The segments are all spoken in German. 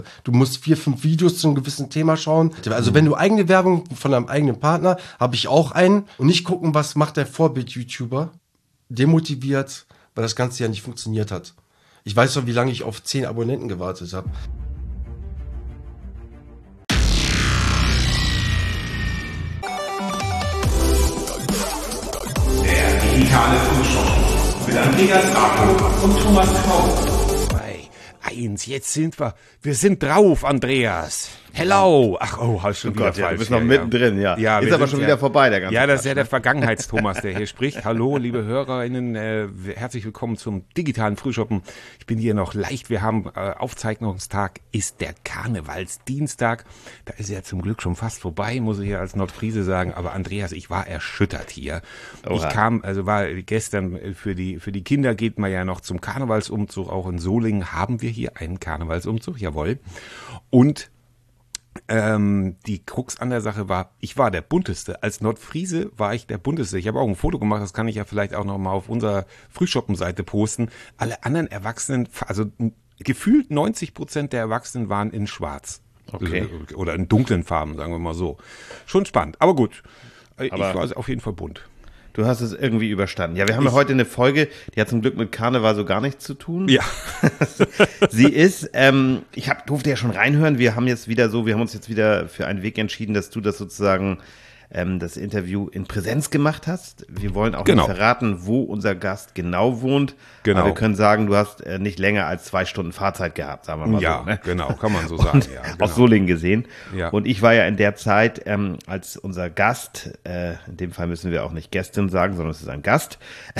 Du musst 4, 5 Videos zu einem gewissen Thema schauen. Also wenn du eigene Werbung von einem eigenen Partner, habe ich auch einen. Und nicht gucken, was macht der Vorbild-YouTuber. Demotiviert, weil das Ganze ja nicht funktioniert hat. Ich weiß doch, wie lange ich auf 10 Abonnenten gewartet habe. Der digitale Frühschoppen mit Andreas Rako und Thomas Kauf. Jetzt sind wir sind drauf, Andreas. Hello. Ach, halt schon wieder Gott, falsch. du bist noch mittendrin, ja. Ist aber schon wieder vorbei, der ganze Ja, das ist ja Quatsch, der Vergangenheits-Thomas, der hier spricht. Hallo, liebe HörerInnen, herzlich willkommen zum digitalen Frühschoppen. Ich bin hier noch leicht, wir haben Aufzeichnungstag, ist der Karnevalsdienstag. Da ist ja zum Glück schon fast vorbei, muss ich ja als Nordfriese sagen. Aber Andreas, ich war erschüttert hier. Oha. War gestern für die Kinder geht man ja noch zum Karnevalsumzug. Auch in Solingen haben wir hier einen Karnevalsumzug, jawohl. Und die Krux an der Sache war, ich war der Bunteste. Als Nordfriese war ich der Bunteste. Ich habe auch ein Foto gemacht, das kann ich ja vielleicht auch noch mal auf unserer Frühschoppen-Seite posten. Alle anderen Erwachsenen, also gefühlt 90% der Erwachsenen waren in schwarz. Okay. Oder in dunklen Farben, sagen wir mal so. Schon spannend, aber gut. Ich war auf jeden Fall bunt. Du hast es irgendwie überstanden. Ja, wir haben ja heute eine Folge, die hat zum Glück mit Karneval so gar nichts zu tun. Ja. Sie ist, durfte ja schon reinhören, wir haben uns jetzt wieder für einen Weg entschieden, dass du das sozusagen das Interview in Präsenz gemacht hast. Wir wollen auch nicht verraten, wo unser Gast genau wohnt. Genau. Aber wir können sagen, du hast nicht länger als 2 Stunden Fahrzeit gehabt, sagen wir mal so. Ne? Genau, kann man so sagen. Ja, genau. Aus Solingen gesehen. Ja. Und ich war ja in der Zeit als unser Gast, in dem Fall müssen wir auch nicht Gästin sagen, sondern es ist ein Gast.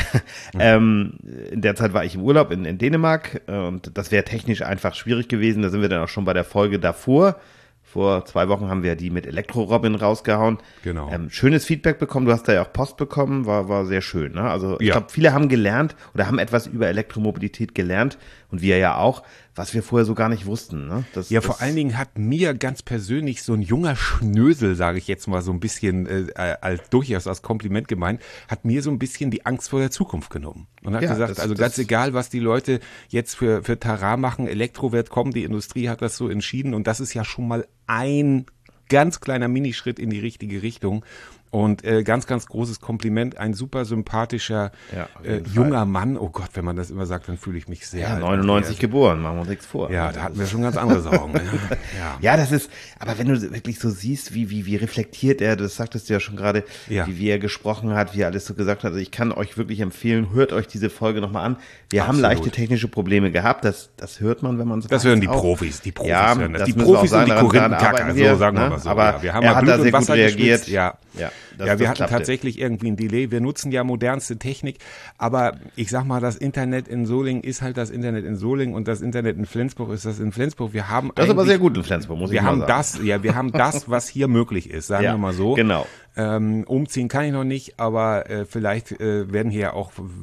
In der Zeit war ich im Urlaub in Dänemark und das wäre technisch einfach schwierig gewesen. Da sind wir dann auch schon bei der Folge davor. Vor 2 Wochen haben wir die mit Elektro-Robin rausgehauen. Genau. Schönes Feedback bekommen. Du hast da ja auch Post bekommen. War sehr schön. Ne? Also ich glaube, viele haben gelernt oder haben etwas über Elektromobilität gelernt. Und wir ja auch, was wir vorher so gar nicht wussten. Ne? Vor allen Dingen hat mir ganz persönlich so ein junger Schnösel, sage ich jetzt mal so ein bisschen durchaus als Kompliment gemeint, hat mir so ein bisschen die Angst vor der Zukunft genommen. Und hat gesagt, ganz egal, was die Leute jetzt für Tara machen, Elektro wird kommen, die Industrie hat das so entschieden und das ist ja schon mal ein ganz kleiner Minischritt in die richtige Richtung. Und ganz, ganz großes Kompliment, ein super sympathischer junger Mann. Oh Gott, wenn man das immer sagt, dann fühle ich mich sehr alt. 99 geboren, machen wir uns nichts vor. Ja, da hatten wir schon ganz andere Sorgen. Ja, das ist, aber wenn du wirklich so siehst, wie reflektiert er, das sagtest du ja schon gerade, wie er gesprochen hat, wie er alles so gesagt hat. Also ich kann euch wirklich empfehlen, hört euch diese Folge nochmal an. Wir haben leichte technische Probleme gehabt, das hört man, wenn man so. Das hören die Profis hören das. Die Profis sind die Korinthenkacker, so sagen wir mal so. Aber wir haben er hat Blut da sehr und Wasser gut reagiert. geschwitzt. Wir hatten tatsächlich irgendwie ein Delay. Wir nutzen ja modernste Technik, aber ich sag mal, das Internet in Solingen ist halt das Internet in Solingen und das Internet in Flensburg ist das in Flensburg. Wir haben das ist aber sehr gut in Flensburg, muss ich mal sagen. Wir haben das, was hier möglich ist, sagen wir mal so. Genau. Umziehen kann ich noch nicht, aber vielleicht werden hier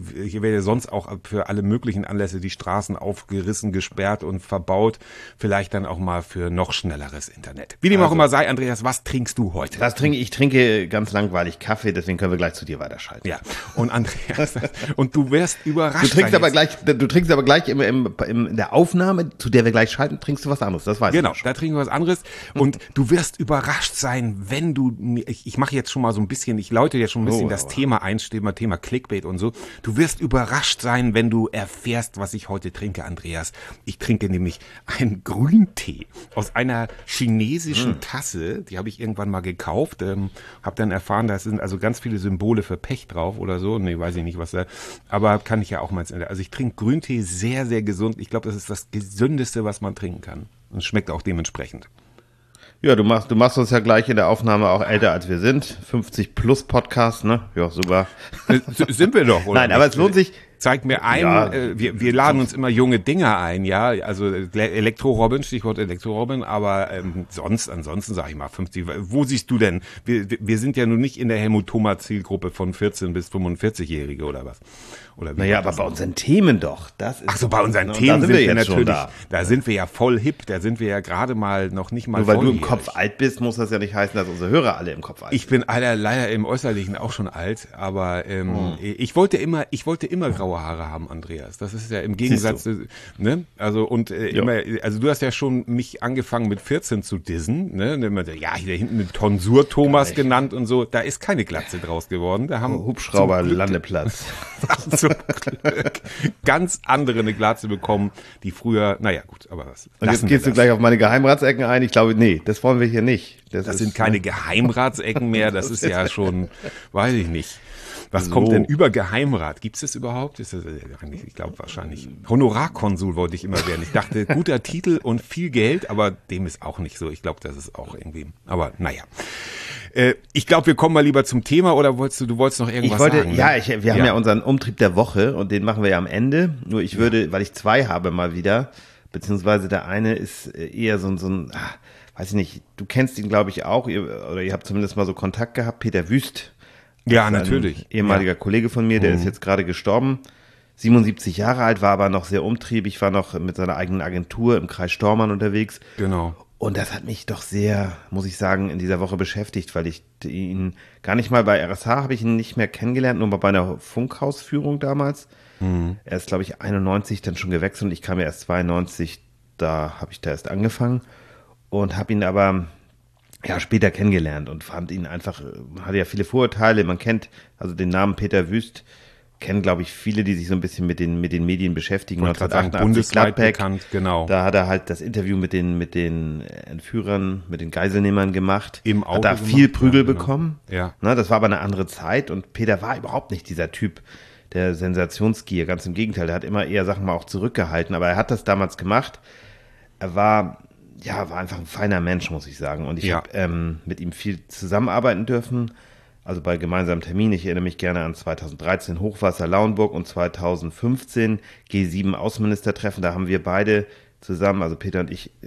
sonst auch für alle möglichen Anlässe die Straßen aufgerissen, gesperrt und verbaut. Vielleicht dann auch mal für noch schnelleres Internet. Wie dem auch immer sei, Andreas, was trinkst du heute? Ich trinke ganz langweilig Kaffee, deswegen können wir gleich zu dir weiterschalten. Ja, und Andreas, und du wirst überrascht. Du trinkst aber gleich in der Aufnahme, zu der wir gleich schalten, trinkst du was anderes, das weiß ich. Genau, da trinken wir was anderes und du wirst überrascht sein, wenn du, ich mache jetzt schon mal so ein bisschen, ich läute jetzt schon ein bisschen das Thema ein, Thema Clickbait und so. Du wirst überrascht sein, wenn du erfährst, was ich heute trinke, Andreas. Ich trinke nämlich einen Grüntee aus einer chinesischen Tasse, die habe ich irgendwann mal gekauft, habe dann erfahren, da sind also ganz viele Symbole für Pech drauf oder so, nee, weiß ich nicht, was da, aber kann ich ja auch mal, also ich trinke Grüntee sehr, sehr gesund. Ich glaube, das ist das Gesündeste, was man trinken kann und schmeckt auch dementsprechend. Ja, du machst uns ja gleich in der Aufnahme auch älter als wir sind. 50 plus Podcast, ne? Ja, super. Sind wir doch, oder? Nein, aber es lohnt sich. Zeigt mir ein, wir laden uns immer junge Dinger ein, ja, also Elektro-Robin, Stichwort Elektro-Robin, aber ansonsten sage ich mal 50, wo siehst du denn, wir sind ja nun nicht in der Helmut-Thoma-Zielgruppe von 14 bis 45-Jährige oder was? Oder wie naja, aber bei unseren Themen doch. Ach so, bei unseren Themen sind wir natürlich, da sind wir ja voll hip, da sind wir ja gerade mal noch nicht mal nur weil du im Kopf alt bist, muss das ja nicht heißen, dass unsere Hörer alle im Kopf alt sind. Ich bin leider im Äußerlichen auch schon alt, aber ich wollte immer grau graue Haare haben, Andreas. Das ist ja im Gegensatz, ne? Also also du hast ja schon mich angefangen mit 14 zu dissen, ne? Ja, hier hinten mit Tonsur Thomas genannt und so. Da ist keine Glatze draus geworden. Da haben Hubschrauber-Landeplatz. zum Glück ganz andere eine Glatze bekommen, die früher, naja gut, aber was. Und jetzt gehst du gleich auf meine Geheimratsecken ein. Ich glaube, nee, das wollen wir hier nicht. Das sind keine Geheimratsecken mehr. Das ist ja schon, weiß ich nicht. Was kommt denn über Geheimrat? Gibt es das überhaupt? Ich glaube wahrscheinlich. Honorarkonsul wollte ich immer werden. Ich dachte, guter Titel und viel Geld, aber dem ist auch nicht so. Ich glaube, das ist auch irgendwie, aber naja. Ich glaube, wir kommen mal lieber zum Thema, oder du wolltest noch irgendwas sagen? Ja, wir haben ja unseren Umtrieb der Woche und den machen wir ja am Ende. Nur ich würde, weil ich 2 habe mal wieder, beziehungsweise der eine ist eher so ein weiß ich nicht, du kennst ihn, glaube ich, auch, oder ihr habt zumindest mal so Kontakt gehabt, Peter Wüst. Ja, natürlich. Ehemaliger Kollege von mir, der ist jetzt gerade gestorben, 77 Jahre alt, war aber noch sehr umtriebig, war noch mit seiner eigenen Agentur im Kreis Stormann unterwegs. Genau. Und das hat mich doch sehr, muss ich sagen, in dieser Woche beschäftigt, weil ich ihn gar nicht mal bei RSH habe ich ihn nicht mehr kennengelernt, nur mal bei einer Funkhausführung damals. Er ist, glaube ich, 91 dann schon gewechselt und ich kam ja erst 92, da habe ich da erst angefangen und habe ihn aber später kennengelernt und fand ihn einfach, hatte ja viele Vorurteile, man kennt also den Namen Peter Wüst, kennen, glaube ich, viele, die sich so ein bisschen mit den Medien beschäftigen. 1988 Gladbeck, bekannt, genau. Da hat er halt das Interview mit den Entführern, mit den Geiselnehmern gemacht. Im Auto hat da viel Prügel bekommen. Ja. Na, das war aber eine andere Zeit und Peter war überhaupt nicht dieser Typ der Sensationsgier. Ganz im Gegenteil, der hat immer eher Sachen mal auch zurückgehalten, aber er hat das damals gemacht. Er war einfach ein feiner Mensch, muss ich sagen. Und ich habe mit ihm viel zusammenarbeiten dürfen. Also bei gemeinsamen Terminen, ich erinnere mich gerne an 2013 Hochwasser Lauenburg und 2015 G7 Außenministertreffen. Da haben wir beide zusammen, also Peter und ich,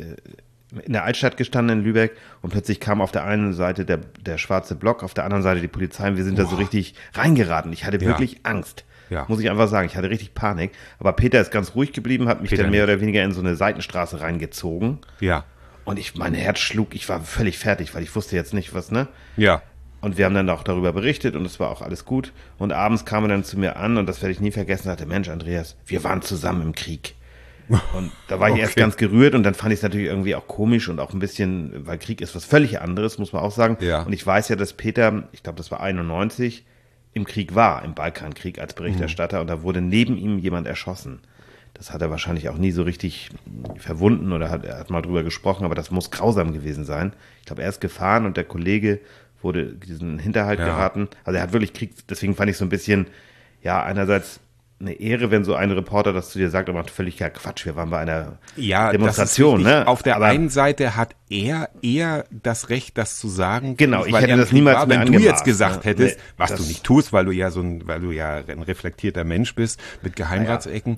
in der Altstadt gestanden in Lübeck und plötzlich kam auf der einen Seite der schwarze Block, auf der anderen Seite die Polizei und wir sind da so richtig reingeraten. Ich hatte wirklich Angst, muss ich einfach sagen. Ich hatte richtig Panik. Aber Peter ist ganz ruhig geblieben, hat mich dann mehr oder weniger in so eine Seitenstraße reingezogen. Ja. Und mein Herz schlug, ich war völlig fertig, weil ich wusste jetzt nicht, was, ne? Ja. Und wir haben dann auch darüber berichtet und es war auch alles gut. Und abends kam er dann zu mir an und das werde ich nie vergessen, sagte, Mensch, Andreas, wir waren zusammen im Krieg. Und da war ich erst ganz gerührt und dann fand ich es natürlich irgendwie auch komisch und auch ein bisschen, weil Krieg ist was völlig anderes, muss man auch sagen. Ja. Und ich weiß ja, dass Peter, ich glaube, das war 91, im Krieg war, im Balkankrieg als Berichterstatter und da wurde neben ihm jemand erschossen. Das hat er wahrscheinlich auch nie so richtig verwunden oder er hat mal drüber gesprochen, aber das muss grausam gewesen sein. Ich glaube, er ist gefahren und der Kollege wurde diesen Hinterhalt geraten. Also er hat wirklich Krieg, deswegen fand ich so ein bisschen, einerseits eine Ehre, wenn so ein Reporter das zu dir sagt, aber völliger Quatsch, wir waren bei einer Demonstration. Ne? Auf der einen Seite hat er eher das Recht, das zu sagen. Genau, ich hätte das niemals mehr angemaßt. Wenn du jetzt gesagt hättest, was du nicht tust, weil du ja ein reflektierter Mensch bist mit Geheimratsecken,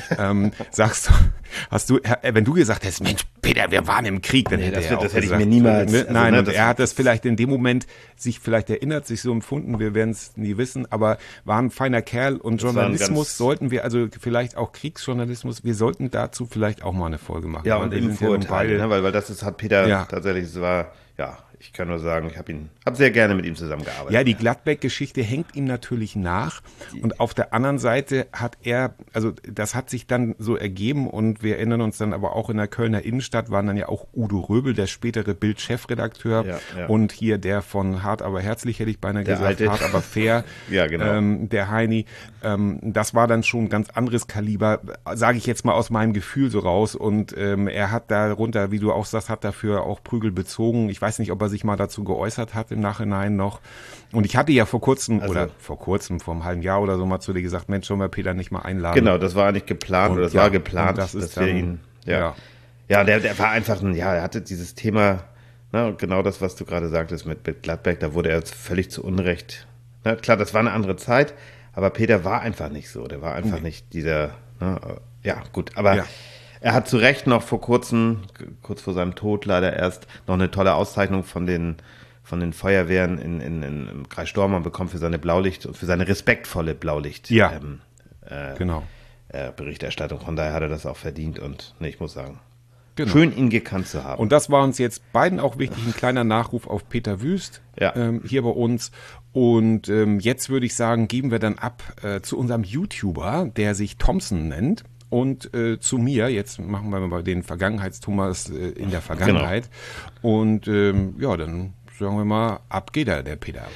wenn du gesagt hättest, Mensch, Peter, wir waren im Krieg, dann hätte er auch gesagt, hätte ich mir niemals. Nein, und er hat das vielleicht in dem Moment sich vielleicht erinnert, sich so empfunden, wir werden es nie wissen, aber war ein feiner Kerl und Journalismus sollten wir, also vielleicht auch Kriegsjournalismus, wir sollten dazu vielleicht auch mal eine Folge machen. Ja, und eben Vorurteile, ne? weil das hat Peter tatsächlich, es war, ich kann nur sagen, ich habe sehr gerne mit ihm zusammengearbeitet. Ja, die Gladbeck-Geschichte hängt ihm natürlich nach und auf der anderen Seite hat er, also das hat sich dann so ergeben und wir erinnern uns dann aber auch in der Kölner Innenstadt waren dann ja auch Udo Röbel, der spätere Bild-Chefredakteur und hier der von Hart aber herzlich, hätte ich beinahe gesagt, Hart aber fair, der Heini. Das war dann schon ein ganz anderes Kaliber, sage ich jetzt mal aus meinem Gefühl so raus und er hat darunter, wie du auch sagst, hat dafür auch Prügel bezogen. Ich weiß nicht, ob er sich mal dazu geäußert hat im Nachhinein noch. Und ich hatte ja vor kurzem, vor einem halben Jahr oder so mal zu dir gesagt, Mensch, sollen wir Peter nicht mal einladen? Genau, das war nicht geplant oder das war geplant, dass wir ihn, der war einfach er hatte dieses Thema, genau das, was du gerade sagtest mit Gladbeck, da wurde er völlig zu Unrecht, klar, das war eine andere Zeit, aber Peter war einfach nicht so, der war einfach nicht dieser, aber er hat zu Recht noch vor kurzem, kurz vor seinem Tod leider erst, noch eine tolle Auszeichnung von den Feuerwehren im Kreis Stormann bekommen für seine Blaulicht und für seine respektvolle Blaulicht. Genau. Berichterstattung. Von daher hat er das auch verdient und ich muss sagen, Genau. Schön, ihn gekannt zu haben. Und das war uns jetzt beiden auch wichtig, ein kleiner Nachruf auf Peter Wüst hier bei uns. Und jetzt würde ich sagen, geben wir dann ab zu unserem YouTuber, der sich Thompson nennt. Und zu mir, jetzt machen wir mal den Vergangenheits-Thomas in der Vergangenheit. Genau. Und dann sagen wir mal, ab geht er, der Peter.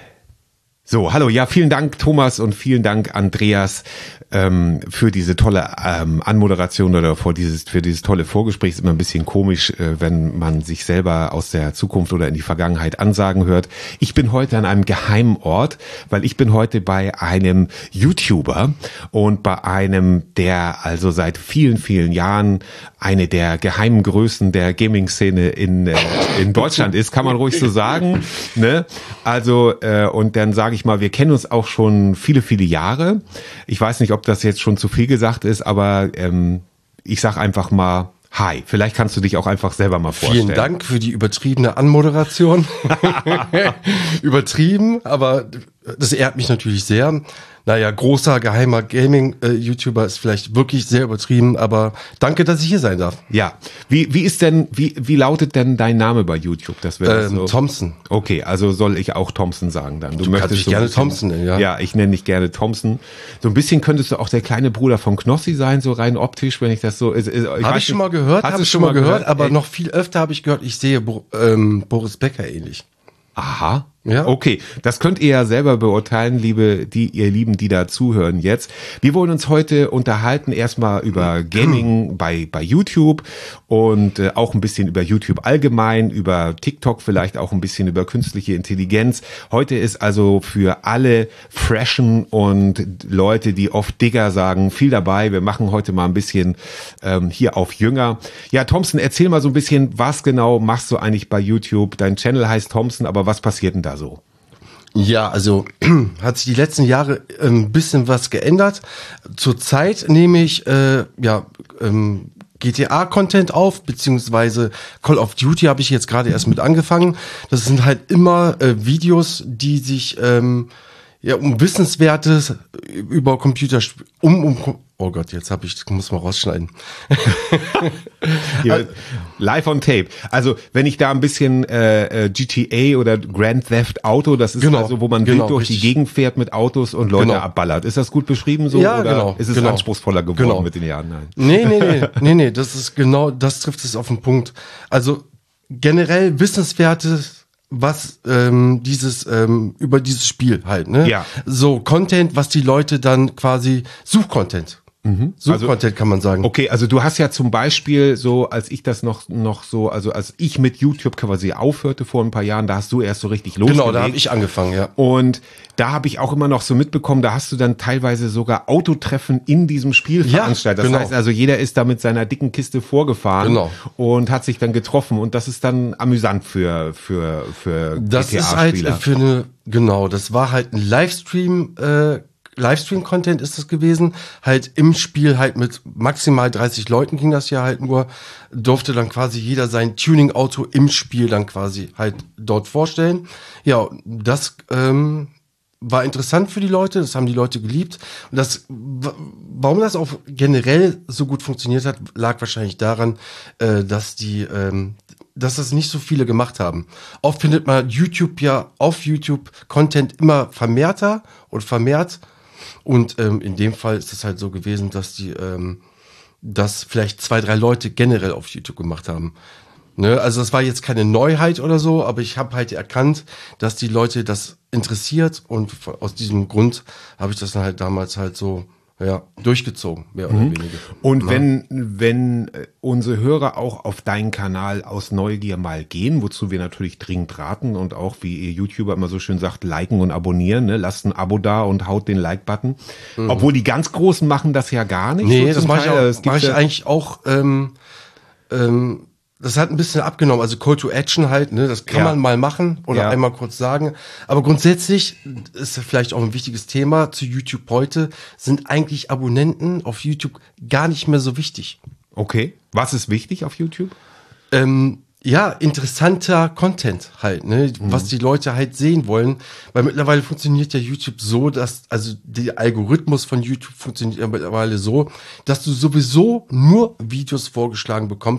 So, hallo, ja, vielen Dank Thomas und vielen Dank Andreas für diese tolle Anmoderation oder für dieses tolle Vorgespräch. Ist immer ein bisschen komisch, wenn man sich selber aus der Zukunft oder in die Vergangenheit ansagen hört. Ich bin heute an einem geheimen Ort, weil ich bin heute bei einem YouTuber und bei einem, der also seit vielen, vielen Jahren eine der geheimen Größen der Gaming-Szene in Deutschland ist, kann man ruhig so sagen. Ne? Also, und dann sage ich mal, wir kennen uns auch schon viele, viele Jahre. Ich weiß nicht, ob das jetzt schon zu viel gesagt ist, aber ich sag einfach mal hi. Vielleicht kannst du dich auch einfach selber mal vorstellen. Vielen Dank für die übertriebene Anmoderation. Übertrieben, aber das ehrt mich natürlich sehr. Naja, großer, geheimer Gaming-YouTuber ist vielleicht wirklich sehr übertrieben, aber danke, dass ich hier sein darf. Ja, wie lautet denn dein Name bei YouTube? Das wäre so. Thompson. Okay, also soll ich auch Thompson sagen dann? Du möchtest dich gerne Thompson nennen, ja. Ja, ich nenne dich gerne Thompson. So ein bisschen könntest du auch der kleine Bruder von Knossi sein, so rein optisch, wenn ich das so... Habe ich schon mal gehört, aber noch viel öfter habe ich gehört, ich sehe Boris Becker ähnlich. Aha. Ja. Okay, das könnt ihr ja selber beurteilen, ihr Lieben, die da zuhören jetzt. Wir wollen uns heute unterhalten erstmal über Gaming bei YouTube und auch ein bisschen über YouTube allgemein, über TikTok, vielleicht auch ein bisschen über künstliche Intelligenz. Heute ist also für alle Freshen und Leute, die oft Digger sagen, viel dabei. Wir machen heute mal ein bisschen hier auf Jünger. Ja, Thompson, erzähl mal so ein bisschen, was genau machst du eigentlich bei YouTube? Dein Channel heißt Thompson, aber was passiert denn da so? Ja, also hat sich die letzten Jahre ein bisschen was geändert. Zurzeit nehme ich GTA-Content auf, beziehungsweise Call of Duty habe ich jetzt gerade erst mit angefangen. Das sind halt immer Videos, die sich um Wissenswertes über Computerspiele, oh Gott, muss mal rausschneiden. Ja, live on tape. Also, wenn ich da ein bisschen GTA oder Grand Theft Auto, das ist also, wo man wild durch die Gegend fährt mit Autos und Leute abballert. Ist das gut beschrieben so? Ja, oder ist es anspruchsvoller geworden mit den Jahren? Nein. Nee, das ist das trifft es auf den Punkt. Also, generell Wissenswertes, was über dieses Spiel halt, ne? Ja. So Content, was die Leute dann quasi Suchcontent. Suchcontent kann man sagen. Okay, also du hast ja zum Beispiel so, als ich das noch so, also als ich mit YouTube quasi aufhörte vor ein paar Jahren, da hast du erst so richtig losgelegt. Genau, da habe ich angefangen, ja. Und da habe ich auch immer noch so mitbekommen, da hast du dann teilweise sogar Autotreffen in diesem Spiel veranstaltet. Das heißt also, jeder ist da mit seiner dicken Kiste vorgefahren und hat sich dann getroffen und das ist dann amüsant für das GTA-Spieler. Ist halt das war halt ein Livestream-Content ist das gewesen, halt im Spiel halt mit maximal 30 Leuten ging das ja halt nur, durfte dann quasi jeder sein Tuning-Auto im Spiel dann quasi halt dort vorstellen. Ja, das war interessant für die Leute, das haben die Leute geliebt. Und warum das auch generell so gut funktioniert hat, lag wahrscheinlich daran, dass das nicht so viele gemacht haben. Oft findet man auf YouTube Content immer vermehrt. Und in dem Fall ist es halt so gewesen, dass das vielleicht 2, 3 Leute generell auf YouTube gemacht haben. Ne? Also das war jetzt keine Neuheit oder so, aber ich habe halt erkannt, dass die Leute das interessiert und aus diesem Grund habe ich das dann halt damals halt so durchgezogen, mehr oder weniger. Und wenn unsere Hörer auch auf deinen Kanal aus Neugier mal gehen, wozu wir natürlich dringend raten und auch, wie ihr YouTuber immer so schön sagt, liken und abonnieren, ne? Lasst ein Abo da und haut den Like-Button. Obwohl die ganz Großen machen das ja gar nicht. Nee, das mache ich eigentlich auch, das hat ein bisschen abgenommen, also Call to Action halt, ne, das kann man mal machen oder einmal kurz sagen. Aber grundsätzlich ist vielleicht auch ein wichtiges Thema zu YouTube heute, sind eigentlich Abonnenten auf YouTube gar nicht mehr so wichtig. Okay, was ist wichtig auf YouTube? Interessanter Content halt, ne, was die Leute halt sehen wollen, weil mittlerweile funktioniert ja YouTube so, also der Algorithmus von YouTube funktioniert ja mittlerweile so, dass du sowieso nur Videos vorgeschlagen bekommst,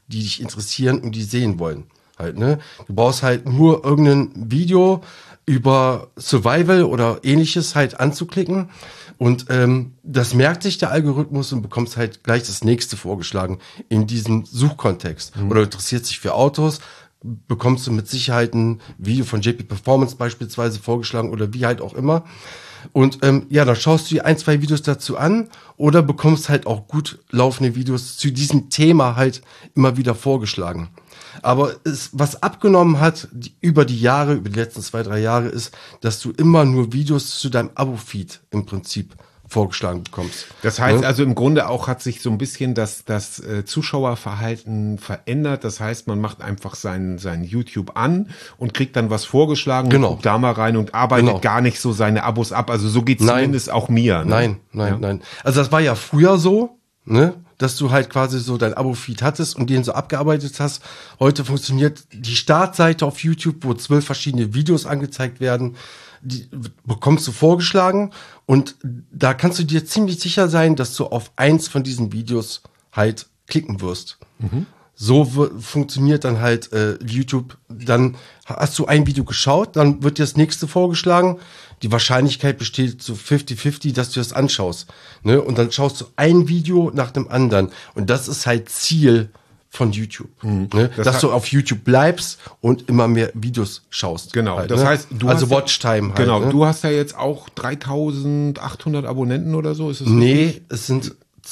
die dich interessieren und die sehen wollen. Halt, ne? Du brauchst halt nur irgendein Video über Survival oder ähnliches halt anzuklicken und das merkt sich der Algorithmus und bekommst halt gleich das nächste vorgeschlagen in diesem Suchkontext. Oder interessiert sich für Autos, bekommst du mit Sicherheit ein Video von JP Performance beispielsweise vorgeschlagen oder wie halt auch immer. Und ja, dann schaust du dir 1, 2 Videos dazu an oder bekommst halt auch gut laufende Videos zu diesem Thema halt immer wieder vorgeschlagen. Aber was abgenommen hat über die Jahre, über die letzten 2, 3 Jahre, ist, dass du immer nur Videos zu deinem Abo-Feed im Prinzip vorgeschlagen bekommst. Das heißt also im Grunde auch hat sich so ein bisschen das Zuschauerverhalten verändert. Das heißt, man macht einfach sein YouTube an und kriegt dann was vorgeschlagen, Genau. guckt da mal rein und arbeitet gar nicht so seine Abos ab. Also so geht's zumindest auch mir. Ne? Nein. Also das war ja früher so, ne? Dass du halt quasi so dein Abo-Feed hattest und den so abgearbeitet hast. Heute funktioniert die Startseite auf YouTube, wo 12 verschiedene Videos angezeigt werden, die bekommst du vorgeschlagen und da kannst du dir ziemlich sicher sein, dass du auf eins von diesen Videos halt klicken wirst. So funktioniert dann halt YouTube. Dann hast du ein Video geschaut, dann wird dir das nächste vorgeschlagen. Die Wahrscheinlichkeit besteht so 50-50, dass du das anschaust. Ne? Und dann schaust du ein Video nach dem anderen. Und das ist halt Ziel von YouTube. Ne? Dass du auf YouTube bleibst und immer mehr Videos schaust. Genau. Halt, Das ne? heißt, du also hast Watchtime halt. Genau. Ne? Du hast ja jetzt auch 3.800 Abonnenten oder so. Ist es Nee, richtig? es sind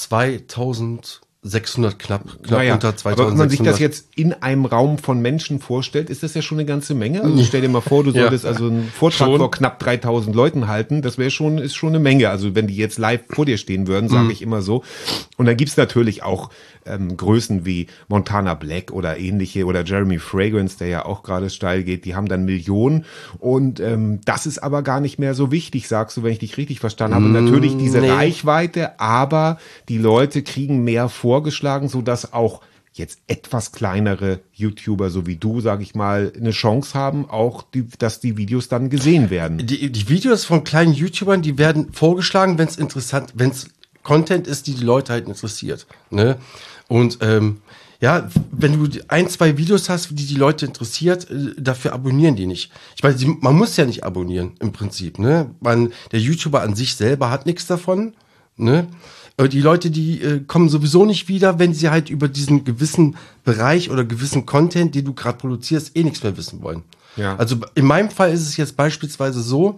2.600 knapp Naja, unter 2.600. aber wenn man sich das jetzt in einem Raum von Menschen vorstellt, ist das ja schon eine ganze Menge. Also stell dir mal vor, du solltest also einen Vortrag vor knapp 3.000 Leuten halten. Das ist schon eine Menge. Also wenn die jetzt live vor dir stehen würden, sage ich immer so. Und dann gibt's natürlich auch Größen wie Montana Black oder ähnliche oder Jeremy Fragrance, der ja auch gerade steil geht. Die haben dann Millionen. Und das ist aber gar nicht mehr so wichtig, sagst du, wenn ich dich richtig verstanden habe. Natürlich diese Reichweite, aber die Leute kriegen mehr vorgeschlagen, sodass auch jetzt etwas kleinere YouTuber, so wie du, sag ich mal, eine Chance haben, auch dass die Videos dann gesehen werden. Die Videos von kleinen YouTubern, die werden vorgeschlagen, wenn es Content ist, die Leute halt interessiert. Ne? Und ja, wenn du 1, 2 Videos hast, die Leute interessiert, dafür abonnieren die nicht. Ich meine, man muss ja nicht abonnieren im Prinzip. Ne? Der YouTuber an sich selber hat nichts davon. Ne? Die Leute, die kommen sowieso nicht wieder, wenn sie halt über diesen gewissen Bereich oder gewissen Content, den du gerade produzierst, nichts mehr wissen wollen. Ja. Also in meinem Fall ist es jetzt beispielsweise so,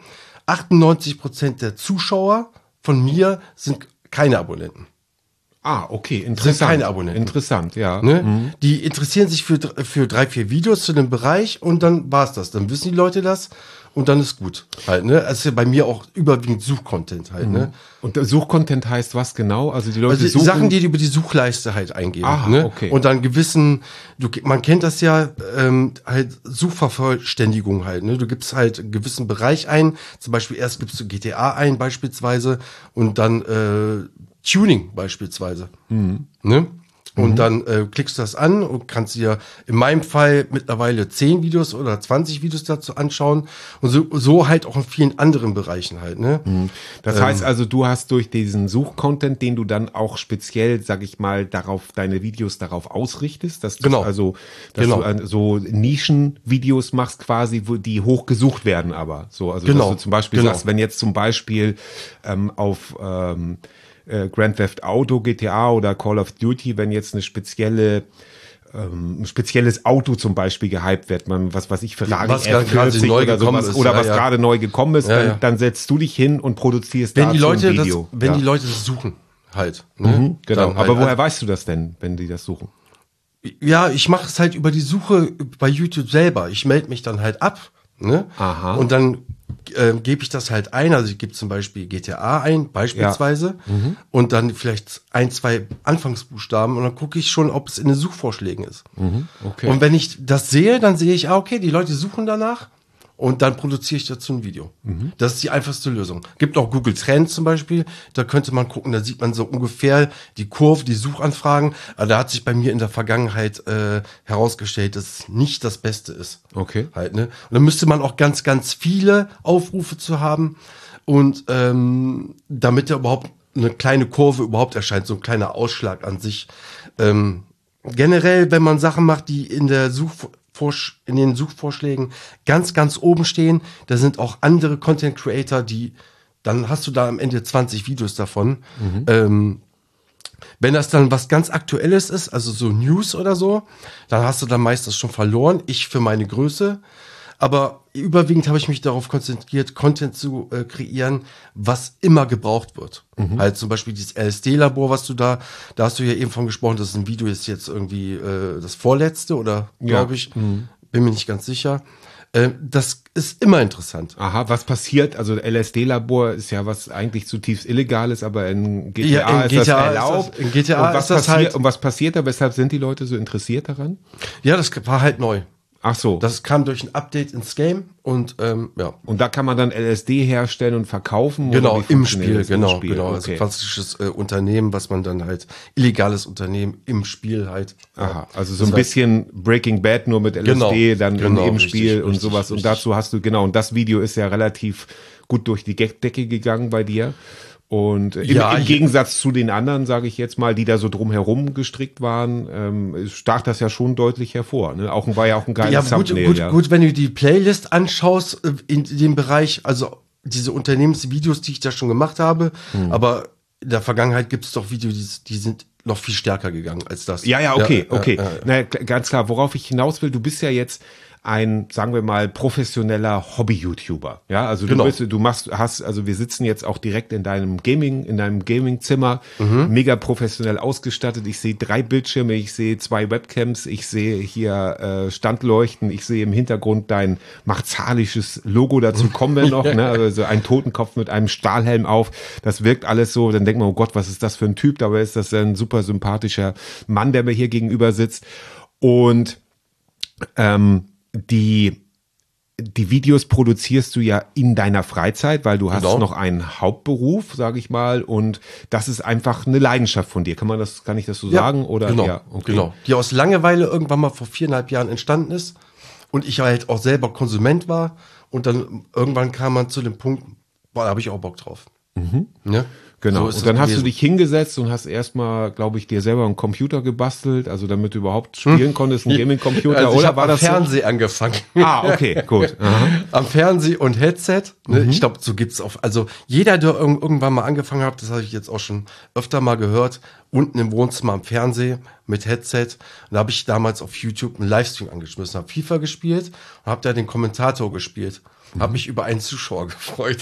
98% der Zuschauer von mir sind keine Abonnenten. Ah, okay, interessant. Sind keine Abonnenten. Interessant, ja. Ne? Die interessieren sich für 3, 4 Videos zu dem Bereich und dann war's das. Dann wissen die Leute das und dann ist gut. Halt, ne? Das ist ja bei mir auch überwiegend Suchcontent halt, ne? Und der Suchcontent heißt was genau? Also die Leute suchen Sachen, die über die Suchleiste halt eingeben. Ah, ne? okay. Und dann man kennt das ja, halt Suchvervollständigung halt. Ne? Du gibst halt einen gewissen Bereich ein. Zum Beispiel erst gibst du GTA ein beispielsweise und dann Tuning beispielsweise. Ne? Und dann klickst du das an und kannst dir in meinem Fall mittlerweile 10 Videos oder 20 Videos dazu anschauen und so halt auch in vielen anderen Bereichen halt. Ne? Das heißt also, du hast durch diesen Suchcontent, den du dann auch speziell, sag ich mal, deine Videos darauf ausrichtest, dass du du so Nischenvideos machst quasi, die hoch gesucht werden aber. So, also dass du zum Beispiel sagst, wenn jetzt zum Beispiel auf Grand Theft Auto, GTA oder Call of Duty, wenn jetzt ein spezielles Auto zum Beispiel gehypt wird, was weiß ich, Ferrari F40 oder sowas, oder was gerade neu gekommen ist, dann setzt du dich hin und produzierst dazu ein Video. Wenn die Leute das suchen, halt. Ne? Genau. Aber woher weißt du das denn, wenn die das suchen? Ja, ich mache es halt über die Suche bei YouTube selber. Ich melde mich dann halt ab, ne? Aha. Und dann gebe ich das halt ein. Also ich gebe zum Beispiel GTA ein, beispielsweise, und dann vielleicht 1, 2 Anfangsbuchstaben und dann gucke ich schon, ob es in den Suchvorschlägen ist. Okay. Und wenn ich das sehe, dann sehe ich, okay, die Leute suchen danach und dann produziere ich dazu ein Video. Das ist die einfachste Lösung. Gibt auch Google Trends zum Beispiel, da könnte man gucken, da sieht man so ungefähr die Kurve, die Suchanfragen. Aber da hat sich bei mir in der Vergangenheit herausgestellt, dass es nicht das Beste ist. Okay. Halt, ne? Und dann müsste man auch ganz, ganz viele Aufrufe zu haben und damit da überhaupt eine kleine Kurve überhaupt erscheint, so ein kleiner Ausschlag an sich, generell, wenn man Sachen macht, die in der in den Suchvorschlägen ganz, ganz oben stehen, da sind auch andere Content Creator, dann hast du da am Ende 20 Videos davon. Wenn das dann was ganz Aktuelles ist, also so News oder so, dann hast du dann meistens schon verloren. Ich für meine Größe. Aber überwiegend habe ich mich darauf konzentriert, Content zu kreieren, was immer gebraucht wird. Halt zum Beispiel dieses LSD-Labor, was da hast du ja eben von gesprochen, das ist ein Video, ist jetzt irgendwie das vorletzte oder glaube ich, bin mir nicht ganz sicher. Das ist immer interessant. Aha, was passiert? Also LSD-Labor ist ja was eigentlich zutiefst Illegales, aber in GTA, ist das erlaubt. In GTA ist das halt. Und was passiert da? Weshalb sind die Leute so interessiert daran? Ja, das war halt neu. Ach so. Das kam durch ein Update ins Game und ja. Und da kann man dann LSD herstellen und verkaufen? Genau, im Spiel, genau. Okay. Also klassisches Unternehmen, was man dann halt, illegales Unternehmen im Spiel halt. Aha, also so ein bisschen Breaking Bad nur mit LSD, dann im Spiel und sowas. Und dazu hast du, und das Video ist ja relativ gut durch die Decke gegangen bei dir. Und im Gegensatz zu den anderen, sage ich jetzt mal, die da so drumherum gestrickt waren, stach das ja schon deutlich hervor. Ne? War ja auch ein geiles Thumbnail. Gut, wenn du die Playlist anschaust in dem Bereich, also diese Unternehmensvideos, die ich da schon gemacht habe, aber in der Vergangenheit gibt es doch Videos, die sind noch viel stärker gegangen als das. Okay. Na, ganz klar, worauf ich hinaus will, du bist ja jetzt ein, sagen wir mal, professioneller Hobby-YouTuber. Ja, also wir sitzen jetzt auch direkt in deinem Gaming-Zimmer, mega professionell ausgestattet. Ich sehe 3 Bildschirme, ich sehe 2 Webcams, ich sehe hier Standleuchten, ich sehe im Hintergrund dein martialisches Logo, dazu kommen wir noch, ne? Also ein Totenkopf mit einem Stahlhelm auf. Das wirkt alles so, dann denkt man, oh Gott, was ist das für ein Typ? Dabei ist das ein super sympathischer Mann, der mir hier gegenüber sitzt. Und die Videos produzierst du ja in deiner Freizeit, weil du hast noch einen Hauptberuf, sage ich mal, und das ist einfach eine Leidenschaft von dir. Kann ich das so sagen? Oder? Genau, ja, okay. Genau. Die aus Langeweile irgendwann mal vor 4,5 Jahren entstanden ist und ich halt auch selber Konsument war und dann irgendwann kam man zu dem Punkt, da habe ich auch Bock drauf. Ja? Genau, so und dann hast du dich hingesetzt und hast erstmal, glaube ich, dir selber einen Computer gebastelt, also damit du überhaupt spielen konntest, einen Gaming-Computer, also oder war das am Fernseher angefangen. Okay, gut. Aha. Am Fernseher und Headset, ne? Ich glaube, so gibt's auch, also jeder, der irgendwann mal angefangen hat, das habe ich jetzt auch schon öfter mal gehört, unten im Wohnzimmer am Fernseher mit Headset, und da habe ich damals auf YouTube einen Livestream angeschmissen, habe FIFA gespielt und habe da den Kommentator gespielt. Habe mich über einen Zuschauer gefreut.